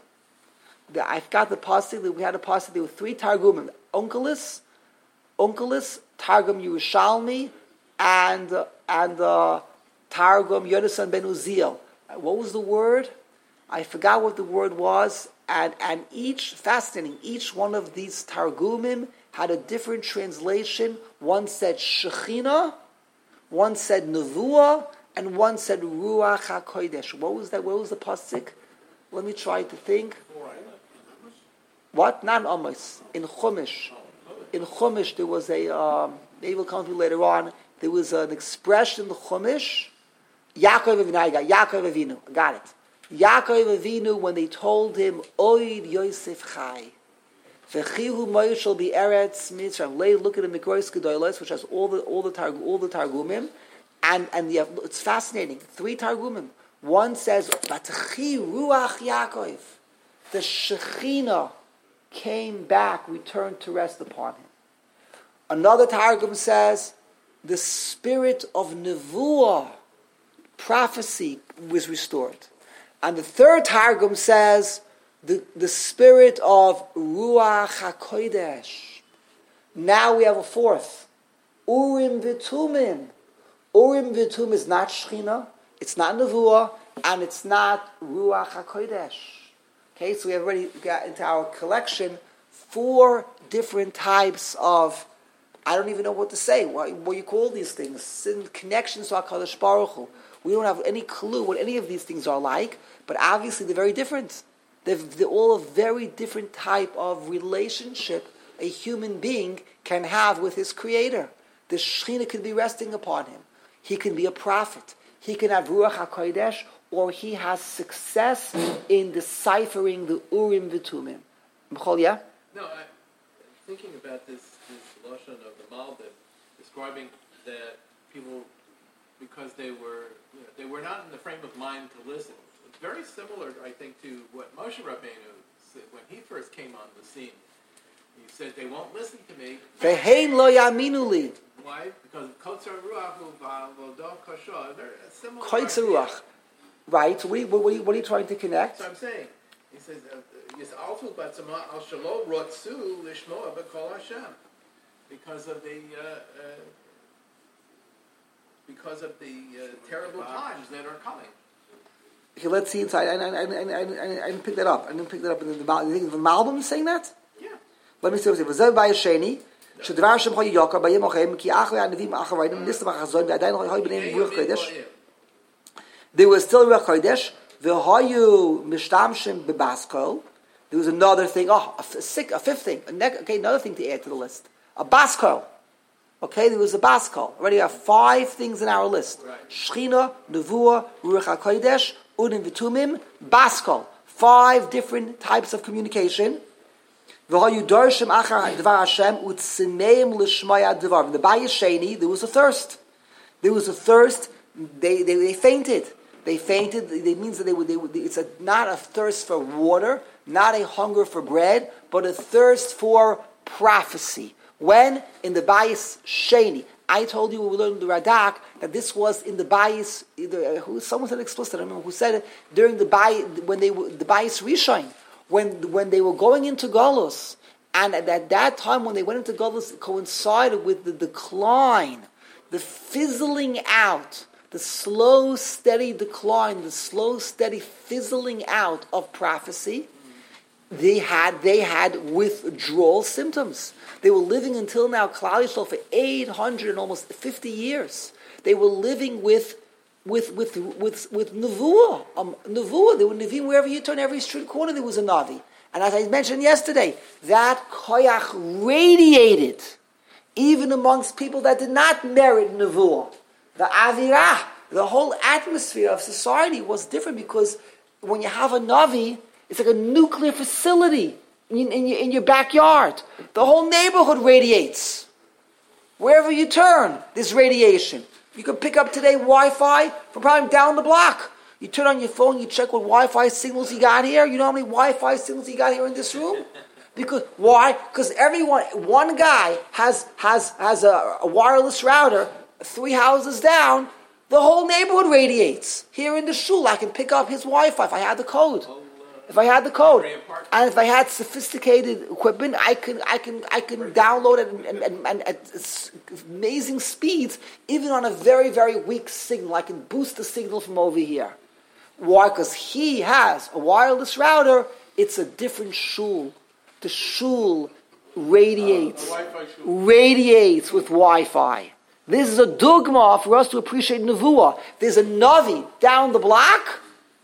I forgot the pasuk that we had a pasuk. There were three Targumim: Onkelos, Onkelos, Targum Yerushalmi, and uh, and uh, Targum Yonasan ben Uziel. What was the word? I forgot what the word was. And and each fascinating. Each one of these Targumim had a different translation. One said Shekhinah, one said Nevuah, and one said Ruach HaKodesh. What was that? What was the pasuk? Let me try to think. What? Not in Amos. In Chumash. In Chumash there was a, um, maybe we'll come to later on, there was an expression in the Chumash, Yaakov Avinu, I got Yaakov Avinu, I got it. Yaakov Avinu, when they told him, Oid Yosef Chai, V'chihu Moed shall be Eretz Mitzrayim. Look at the Mikrois Gedolos, which has all the all the targ, all the Targumim, and and the, it's fascinating. Three Targumim. One says, V'techi Ruach Yaakov, the Shekhinah came back, returned to rest upon him. Another Targum says, the spirit of Nevuah, prophecy, was restored. And the third Targum says, the, the spirit of Ruach HaKodesh. Now we have a fourth. Urim V'Tumim. Urim V'Tumim is not Shechina, it's not Nevuah, and it's not Ruach HaKodesh. Okay, so we have already got into our collection four different types of, I don't even know what to say, what, what you call these things, sin connections to HaKadosh Baruch Hu. We don't have any clue what any of these things are like, but obviously they're very different. They're, they're all a very different type of relationship a human being can have with his Creator. The Shekhinah can be resting upon him. He can be a prophet. He can have Ruach HaKodesh, or he has success in deciphering the Urim V'Tumim. Michal, yeah? No, I'm thinking about this, this Lashon of the Malbim, describing that people, because they were, you know, they were not in the frame of mind to listen. It's very similar, I think, to what Moshe Rabbeinu said when he first came on the scene. He said, they won't listen to me. Ve'hein lo yaminu li. Why? Because Kotzer Ruach V'Vodom Kasha, very similar. Kotzer Ruach. Right, so what are, you, what, are you, what are you trying to connect? So I'm saying, he says, Yis'altu Batzama al Shalom Rotzu Lishmoa B'Kol Hashem, because of the uh, uh, because of the uh, terrible times that are coming. Okay, let's see inside. I, I, I, I, I, I didn't pick that up. I didn't pick that up in the Malbim. You think the Malbim is saying that? Yeah. Let me see what it says. Sheni. Shedvar Hashem Choy Yoka Bayim Ochem Ki Achrei Anavim Achrayim Nistam Achazon V'Adayin Choy B'Neim Ruach Kodesh. There was still Ruach Kodesh. V'Hayu Mishtamshim B'Baskol. There was another thing. Oh, a, sick, a fifth thing. A ne- okay, another thing to add to the list. A Baskol. Okay, there was a Baskol. Already have five things in our list. Right. Shechina, Nevuah, Ruach HaKodesh, Urim V'Tumim, Baskol. Five different types of communication. V'hayu Dorshim Achar Dvar Hashem Utzimeim L'Shmaya Dvar. In the Bayis Sheni, there was a thirst. There was a thirst. They they, they fainted. They fainted. It means that they would. They would. It's a, not a thirst for water, not a hunger for bread, but a thirst for prophecy. When in the Bayis Sheni, I told you when we learned the Radak that this was in the Bayis. Either who someone said explicit. I don't remember who said it during the Bayis when they were the Bayis Rishon. When when they were going into Golus, and at that time when they went into Golus, it coincided with the decline, the fizzling out, the slow, steady decline, the slow, steady fizzling out of prophecy. They had they had withdrawal symptoms. They were living until now, Klal Yisrael, for eight hundred and almost fifty years. They were living with with with with with Nevuah. Um, Nevuah, there were Nevi'im wherever you turn, every street corner there was a Navi. And as I mentioned yesterday, that koyach radiated even amongst people that did not merit Nevuah. The avirah, the whole atmosphere of society was different because when you have a Navi, it's like a nuclear facility in, in, your, in your backyard. The whole neighborhood radiates. Wherever you turn, there's radiation. You can pick up today Wi-Fi from probably down the block. You turn on your phone, you check what Wi-Fi signals you got here. You know how many Wi-Fi signals you got here in this room? Because why? Because everyone, one guy has has has a, a wireless router three houses down. The whole neighborhood radiates. Here in the shul, I can pick up his Wi-Fi if I had the code. If I had the code, and if I had sophisticated equipment, I can I can I can download it and, and, and, and at amazing speeds, even on a very very weak signal. I can boost the signal from over here. Why? Because he has a wireless router. It's a different shul. The shul radiates uh, shul. radiates with Wi-Fi. This is a dogma for us to appreciate Nevuah. There's a Navi down the block.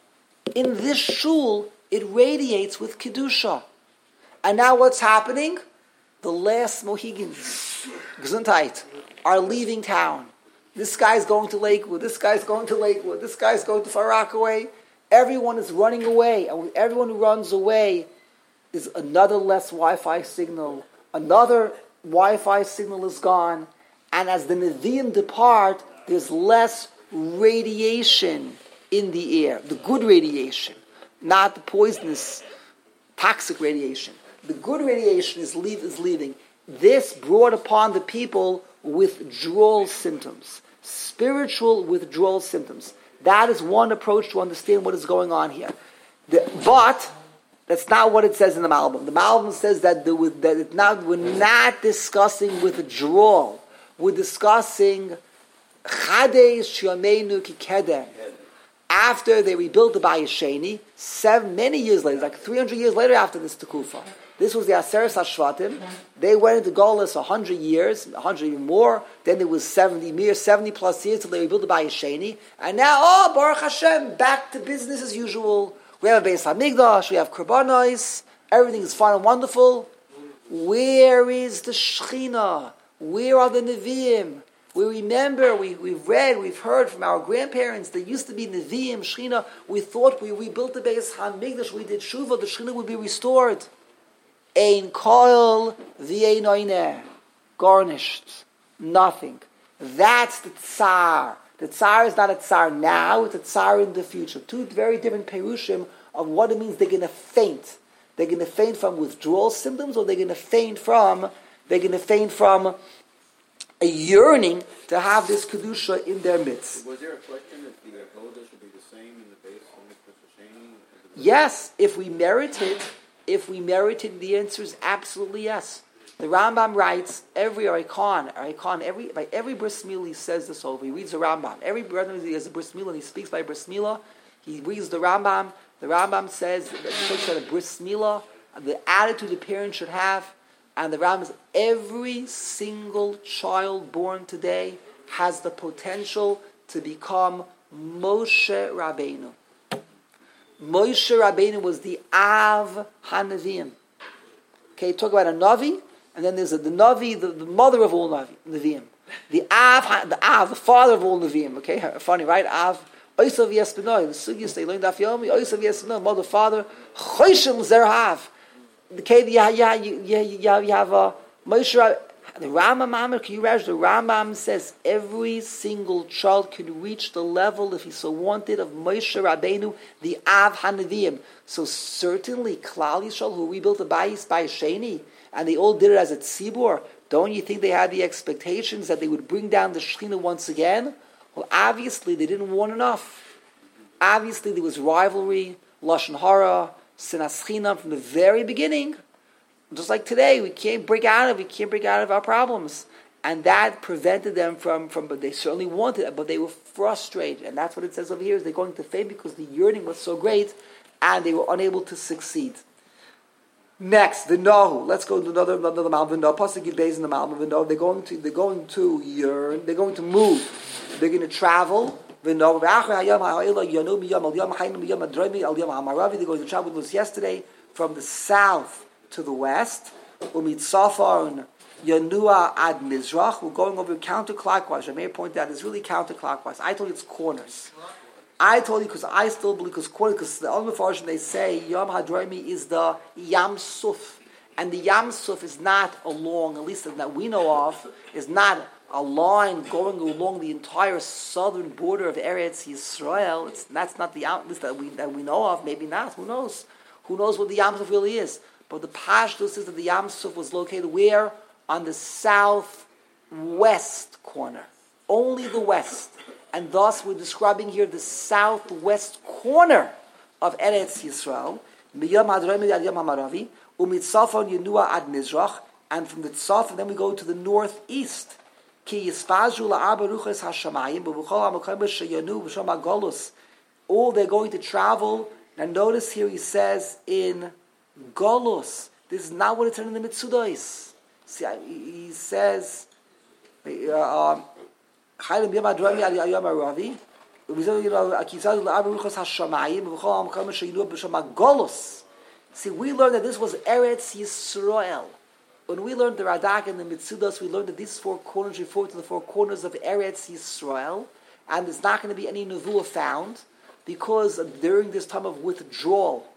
In this shul, it radiates with Kedusha. And now what's happening? The last Mohegans, Gesundheit, are leaving town. This guy's going to Lakewood. This guy's going to Lakewood. This guy's going to Far Rockaway. everyone is running away, and with everyone who runs away is another less Wi-Fi signal. Another Wi-Fi signal is gone, and as the Nevi'im depart, there's less radiation in the air, the good radiation, not the poisonous, toxic radiation. The good radiation is, leave, is leaving. This brought upon the people withdrawal symptoms, spiritual withdrawal symptoms. That is one approach to understand what is going on here. The, but that's not what it says in the Malbim. The Malbim says that, the, that it not, we're not discussing withdrawal. We're discussing Chadesh Shyameinu Kikedem. After they rebuilt the Bayis Sheni, seven many years later, like three hundred years later after this Tekufa. This was the Aseres HaShvatim. They went into Golus a hundred years, a hundred even more. Then there was seventy years, seventy plus years till they rebuilt the Bayis Sheni. And now, oh, Baruch Hashem, back to business as usual. We have a Beis HaMikdash, we have Korbanos, everything is fine and wonderful. Where is the Shechina? Where are the Nevi'im? We remember, we, we've read, we've heard from our grandparents, there used to be Nevi'im, Shechina. We thought we rebuilt the Beis HaMikdash, we did Shuvah, the Shechina would be restored. Ein koil v'ein oineh. Garnished. Nothing. That's the Tsar. The Tsar is not a Tsar now, it's a Tsar in the future. Two very different perushim of what it means they're going to faint. They're going to faint from withdrawal symptoms, or they're going to faint from, they're going to faint from a yearning to have this Kedusha in their midst. Was there a question if the Avodah should be the same in the base of Mikvah Sheni? Yes, if we merit it, if we merit it, the answer is absolutely yes. The Rambam writes, every Arikon, Arikon, every, by every Bris Milah he says this over. He reads the Rambam. Every brother he has a Bris Milah and he speaks by Bris Milah. He reads the Rambam. The Rambam says that talks about a Bris Milah, the attitude the parent should have. And the Rambam says every single child born today has the potential to become Moshe Rabbeinu. Moshe Rabbeinu was the Av HaNevi'im. Okay, talk about a Navi, and then there's a, the Navi, the, the mother of all Navi, Nevi'im. The Av, the Av, the father of all Nevi'im. Okay, funny, right? Av, Oisav Yespinoi, the Sugis, they learned Daf Yomi, Oisav Yespinoi, mother, father, Choshim Zerhav. Okay, yeah, yeah, you, yeah, yeah, you have a Moshe Rabbeinu. The Rambam, can you imagine? The Rambam says every single child could reach the level, if he so wanted, of Moshe Rabbeinu, the Av HaNevi'im. So certainly, Klal Yisrael, who rebuilt the Bayis Bayis Sheni, and they all did it as a tzibur, don't you think they had the expectations that they would bring down the Shekhinah once again? Well, obviously, they didn't want enough. Obviously, there was rivalry, Lashon Hara, Sinas Chinam from the very beginning. Just like today, we can't break out of we can't break out of our problems, and that prevented them from from. But they certainly wanted it, but they were frustrated, and that's what it says over here: is they're going to fail because the yearning was so great, and they were unable to succeed. Next, the Nahu. Let's go to another another Malvin Nahu. Pasuk Yudbeis in the Malvin Nahu. They're going to they're going to yearn. They're going to move. They're going to travel. They're going to travel with us yesterday from the south to the west, umitzafon yanua ad mizrach. We're going over counterclockwise. I may point out it's really counterclockwise. I told you it's corners. I told you because I still believe because corners. Because the other version they say Yom Hadroimi is the Yam Suf, and the Yam Suf is not along, at least that we know of, is not a line going along the entire southern border of Eretz Yisrael. It's that's not the at least that we that we know of. Maybe not. Who knows? Who knows what the Yam Suf really is? But the Pashtus is that the Yam Suf was located where? On the southwest corner. Only the west. And thus we're describing here the southwest corner of Eretz Yisrael. And from the Tzaf, then we go to the northeast. All they're going to travel. Now notice here he says in Golus. This is not what it's in the Mitzudos. See, he says, uh, see, we learned that this was Eretz Yisrael. When we learned the Radak and the Mitzudos, we learned that these four corners refer to the four corners of Eretz Yisrael, and there's not going to be any Nevuah found. because during this time of withdrawal,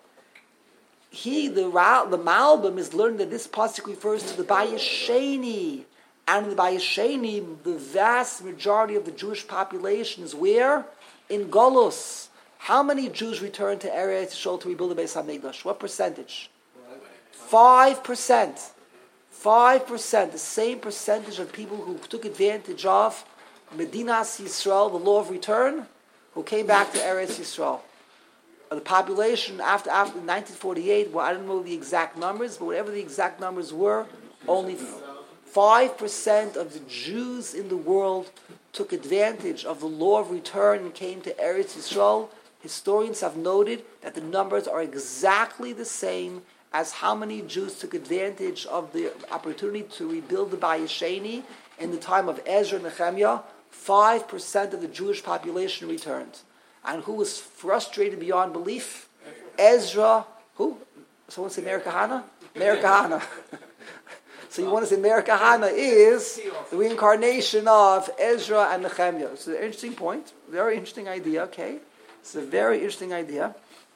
he, the the Malbim, is learning that this pasuk refers to the Bayis Sheni, and in the Bayis Sheni, the vast majority of the Jewish population is where? In Golus. How many Jews returned to Eretz Yisrael to rebuild the Beis Hamikdash? What percentage? Five percent. Five percent. The same percentage of people who took advantage of Medinas Yisrael, the law of return, who came back to Eretz Yisrael. The population after after nineteen forty-eight, well, I don't know the exact numbers, but whatever the exact numbers were, only five percent of the Jews in the world took advantage of the law of return and came to Eretz Yisrael. Historians have noted that the numbers are exactly the same as how many Jews took advantage of the opportunity to rebuild the Bayis Sheni in the time of Ezra and Nehemiah. Five percent of the Jewish population returned. And who was frustrated beyond belief? Ezra, who? Someone say Meir Kahana? Meir Kahana. So you want to say Meir Kahana is the reincarnation of Ezra and Nehemiah. It's an interesting point. Very interesting idea, okay? It's a very interesting idea.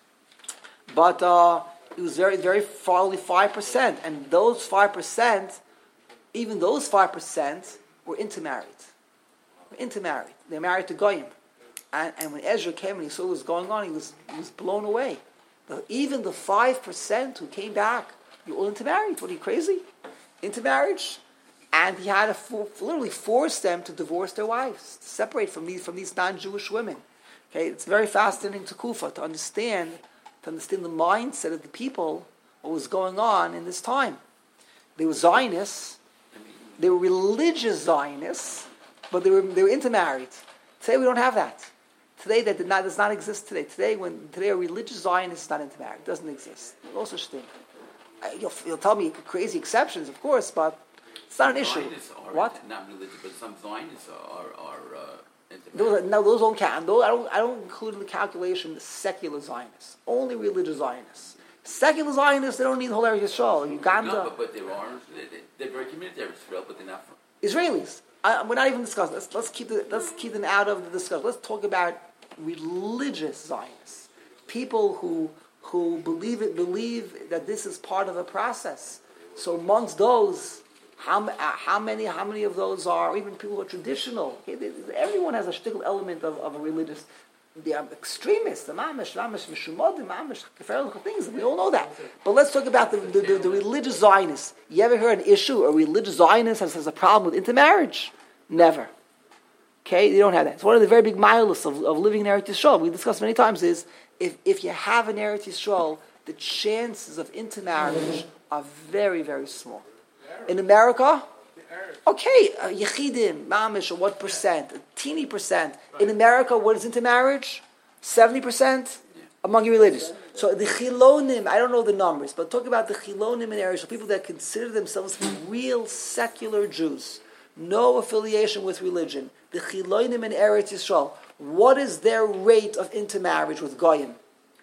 But uh, it was very, very far, only five percent. And those five percent, even those five percent were intermarried. Were intermarried. They're married to Goyim. And, and when Ezra came and he saw what was going on, he was, he was blown away. The, even the five percent who came back, you all intermarried. What, are you crazy? Intermarriage. And he had to for, literally force them to divorce their wives, to separate from these from these non-Jewish women. Okay, it's very fascinating to Kufa to understand, to understand the mindset of the people, what was going on in this time. They were Zionists, they were religious Zionists, but they were they were intermarried. Today we don't have that. Today that did not, does not exist today. Today, when today a religious Zionist is not intermarried, it doesn't exist. No such thing. Uh, you'll, you'll tell me crazy exceptions, of course, but it's not an issue. Zionists are What? Not religious, but some Zionists are are. Uh, those, no, those don't count. Those, I don't. I don't include in the calculation the secular Zionists. Only religious Zionists. Secular Zionists, they don't need the whole Eretz Yisrael. Uganda. No, but, but there are. They, they're very committed to Israel, but they're not from Israelis. I, we're not even discussing. Let's let's keep the, let's keep them out of the discussion. Let's talk about religious Zionists, people who who believe it believe that this is part of the process. So amongst those, how how many how many of those are even people who are traditional? Okay, they, everyone has a shtickle element of, of a religious. They are extremists, the mamish, mamish, mishumodim, mamish, keferel things. We all know that. But let's talk about the, the, the, the religious Zionists. You ever heard an issue? A religious Zionist has, has a problem with intermarriage? Never. Okay, they don't have that. It's one of the very big miles of, of living in Eretz Yisrael. We discussed many times is if if you have an Eretz Yisrael, the chances of intermarriage are very very small. In America, okay, uh, Yechidim, Mamish, or what percent? A teeny percent. In America, what is intermarriage? seventy percent among your religious. So the Chilonim, I don't know the numbers, but talk about the Chilonim in areas, so people that consider themselves real secular Jews, no affiliation with religion. The Chilonim in Eretz Yisrael, what is their rate of intermarriage with Goyim?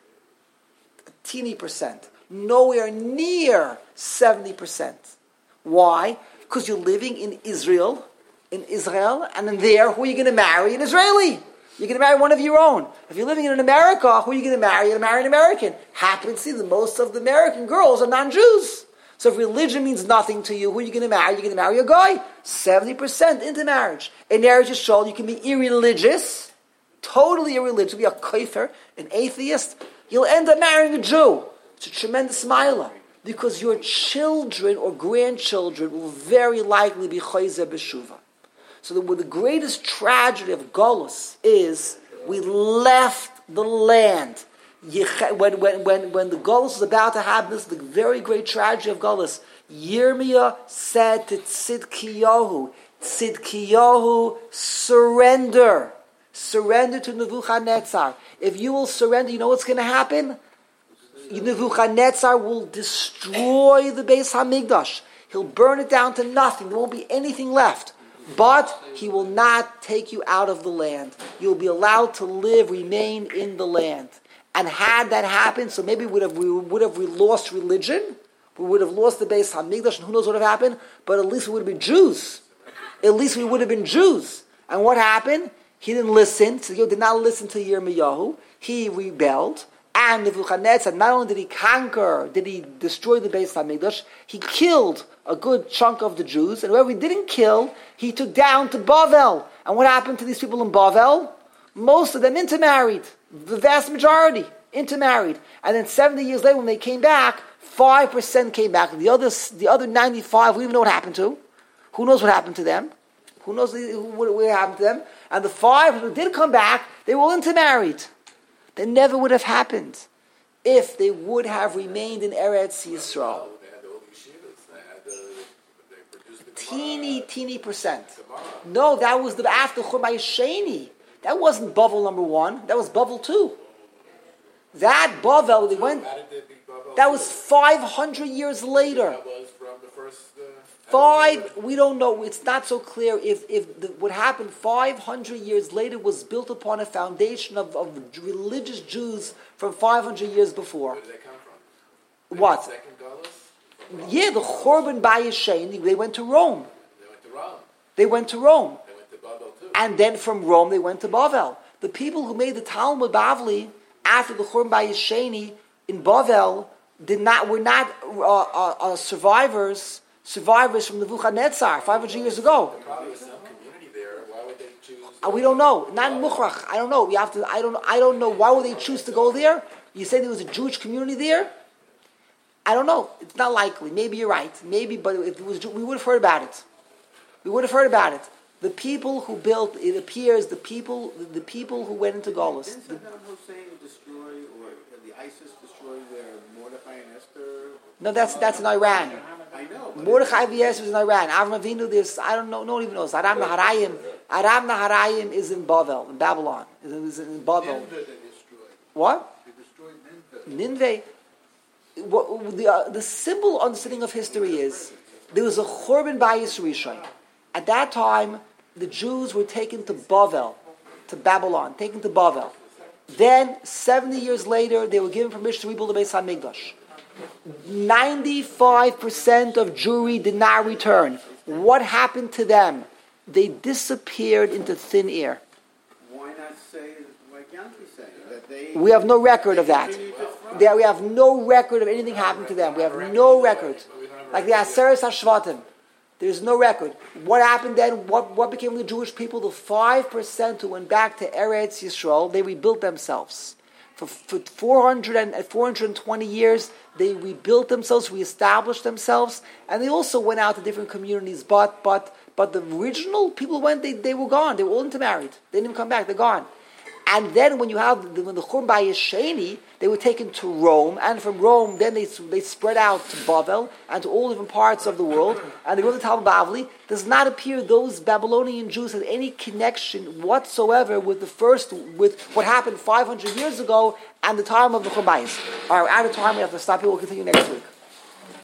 A teeny percent. Nowhere near seventy percent. Why? Because you're living in Israel, in Israel, and in there, who are you going to marry? An Israeli. You're going to marry one of your own. If you're living in America, who are you going to marry? You're going to marry an American. Happen to see that most of the American girls are non-Jews. So if religion means nothing to you, who are you going to marry? You're going to marry a guy. seventy percent intermarriage. In Eretz Yisrael, you can be irreligious, totally irreligious, be a kafir, an atheist. You'll end up marrying a Jew. It's a tremendous milah. Because your children or grandchildren will very likely be chayzeh b'shuva. So the, the greatest tragedy of Golus is we left the land. When, when, when, when the Golus was about to happen, this is the very great tragedy of Golus. Yirmiyah said to Tzidkiyahu, Tzidkiyahu, surrender. Surrender to Nebuchadnezzar. If you will surrender, you know what's going to happen? Nebuchadnezzar will destroy the Beis Hamikdash. He'll burn it down to nothing. There won't be anything left. But he will not take you out of the land. You'll be allowed to live, remain in the land. And had that happened, so maybe we would have, we would have we lost religion. We would have lost the Beis Hamikdash, and who knows what would have happened. But at least we would have been Jews. At least we would have been Jews. And what happened? He didn't listen. Tzidkiyahu did not listen to Yirmiyahu. He rebelled. And Nebuchadnezzar, not only did he conquer, did he destroy the Beis HaMikdash, he killed a good chunk of the Jews. And whoever he didn't kill, he took down to Bavel. And what happened to these people in Bavel? Most of them intermarried. The vast majority intermarried. And then seventy years later, when they came back, five percent came back. The other, the other ninety-five, we don't even know what happened to. Who knows what happened to them? Who knows what, what happened to them? And the five who did come back, they were all intermarried. That never would have happened if they would have remained in Eretz Yisrael. Teeny, teeny percent. No, that was the after Churban Sheni. That wasn't Bavel number one. That was Bavel two. That Bavel, they went. That was five hundred years later. Five, we don't know. It's not so clear if, if the, what happened five hundred years later was built upon a foundation of, of religious Jews from five hundred years before. Where did they come from? What? The second Galus? Yeah, the Churban Bayeshein, they went to Rome. They went to Rome. They went to Rome. They went to Babel too. And then from Rome they went to Bavel. The people who made the Talmud Bavli after the Churban Bayesheni in Bavel did not were not uh, uh, uh, survivors survivors from Nebuchadnezzar five hundred years ago. Probably some community there. Why would they choose? Uh, we don't know. Not Mukhrach. I don't know. We have to. I don't. I don't know. Why would they choose to go there? You said there was a Jewish community there. I don't know. It's not likely. Maybe you're right. Maybe, but if it was, we would have heard about it. We would have heard about it. The people who built, it appears, the people, the people who went into Golus. Didn't Saddam Hussein destroy, or the ISIS destroy where Mordechai and Esther? No, that's that's in Iran. I know. Mordechai V S was in Iran. Avram Avinu, there's I don't know, no one even knows. Aram Naharayim, Aram Naharayim is in Bavel, in Babylon, is in, is in Bavel. Nineveh they destroyed. What? They destroyed Nineveh. Nineveh. What, the, uh, the simple understanding of history is there was a Churban Bayis Rishon. At that time, the Jews were taken to Bavel, to Babylon, taken to Bavel. Then, seventy years later, they were given permission to rebuild the Beis HaMikdash. ninety-five percent of Jewry did not return. What happened to them? They disappeared into thin air. Why not say, like Yankee said, that they... We have no record of that. There, we have no record of anything happening to them. We have no record. Like the Aseret HaShvatim. There's no record. What happened then? What, what became of the Jewish people? The five percent who went back to Eretz Yisrael, they rebuilt themselves. For, for four hundred and, four hundred twenty years, they rebuilt themselves, reestablished themselves, and they also went out to different communities. But but but the original people who went, they, they were gone. They were all intermarried. They didn't even come back. They're gone. And then when you have the, when the Churban Bayesheni, they were taken to Rome, and from Rome, then they they spread out to Bavel and to all different parts of the world. And they wrote the Talmud Bavli. Does not appear those Babylonian Jews had any connection whatsoever with the first, with what happened five hundred years ago and the time of the Churban Bayis. All right, we're out of time. We have to stop here. We'll continue next week.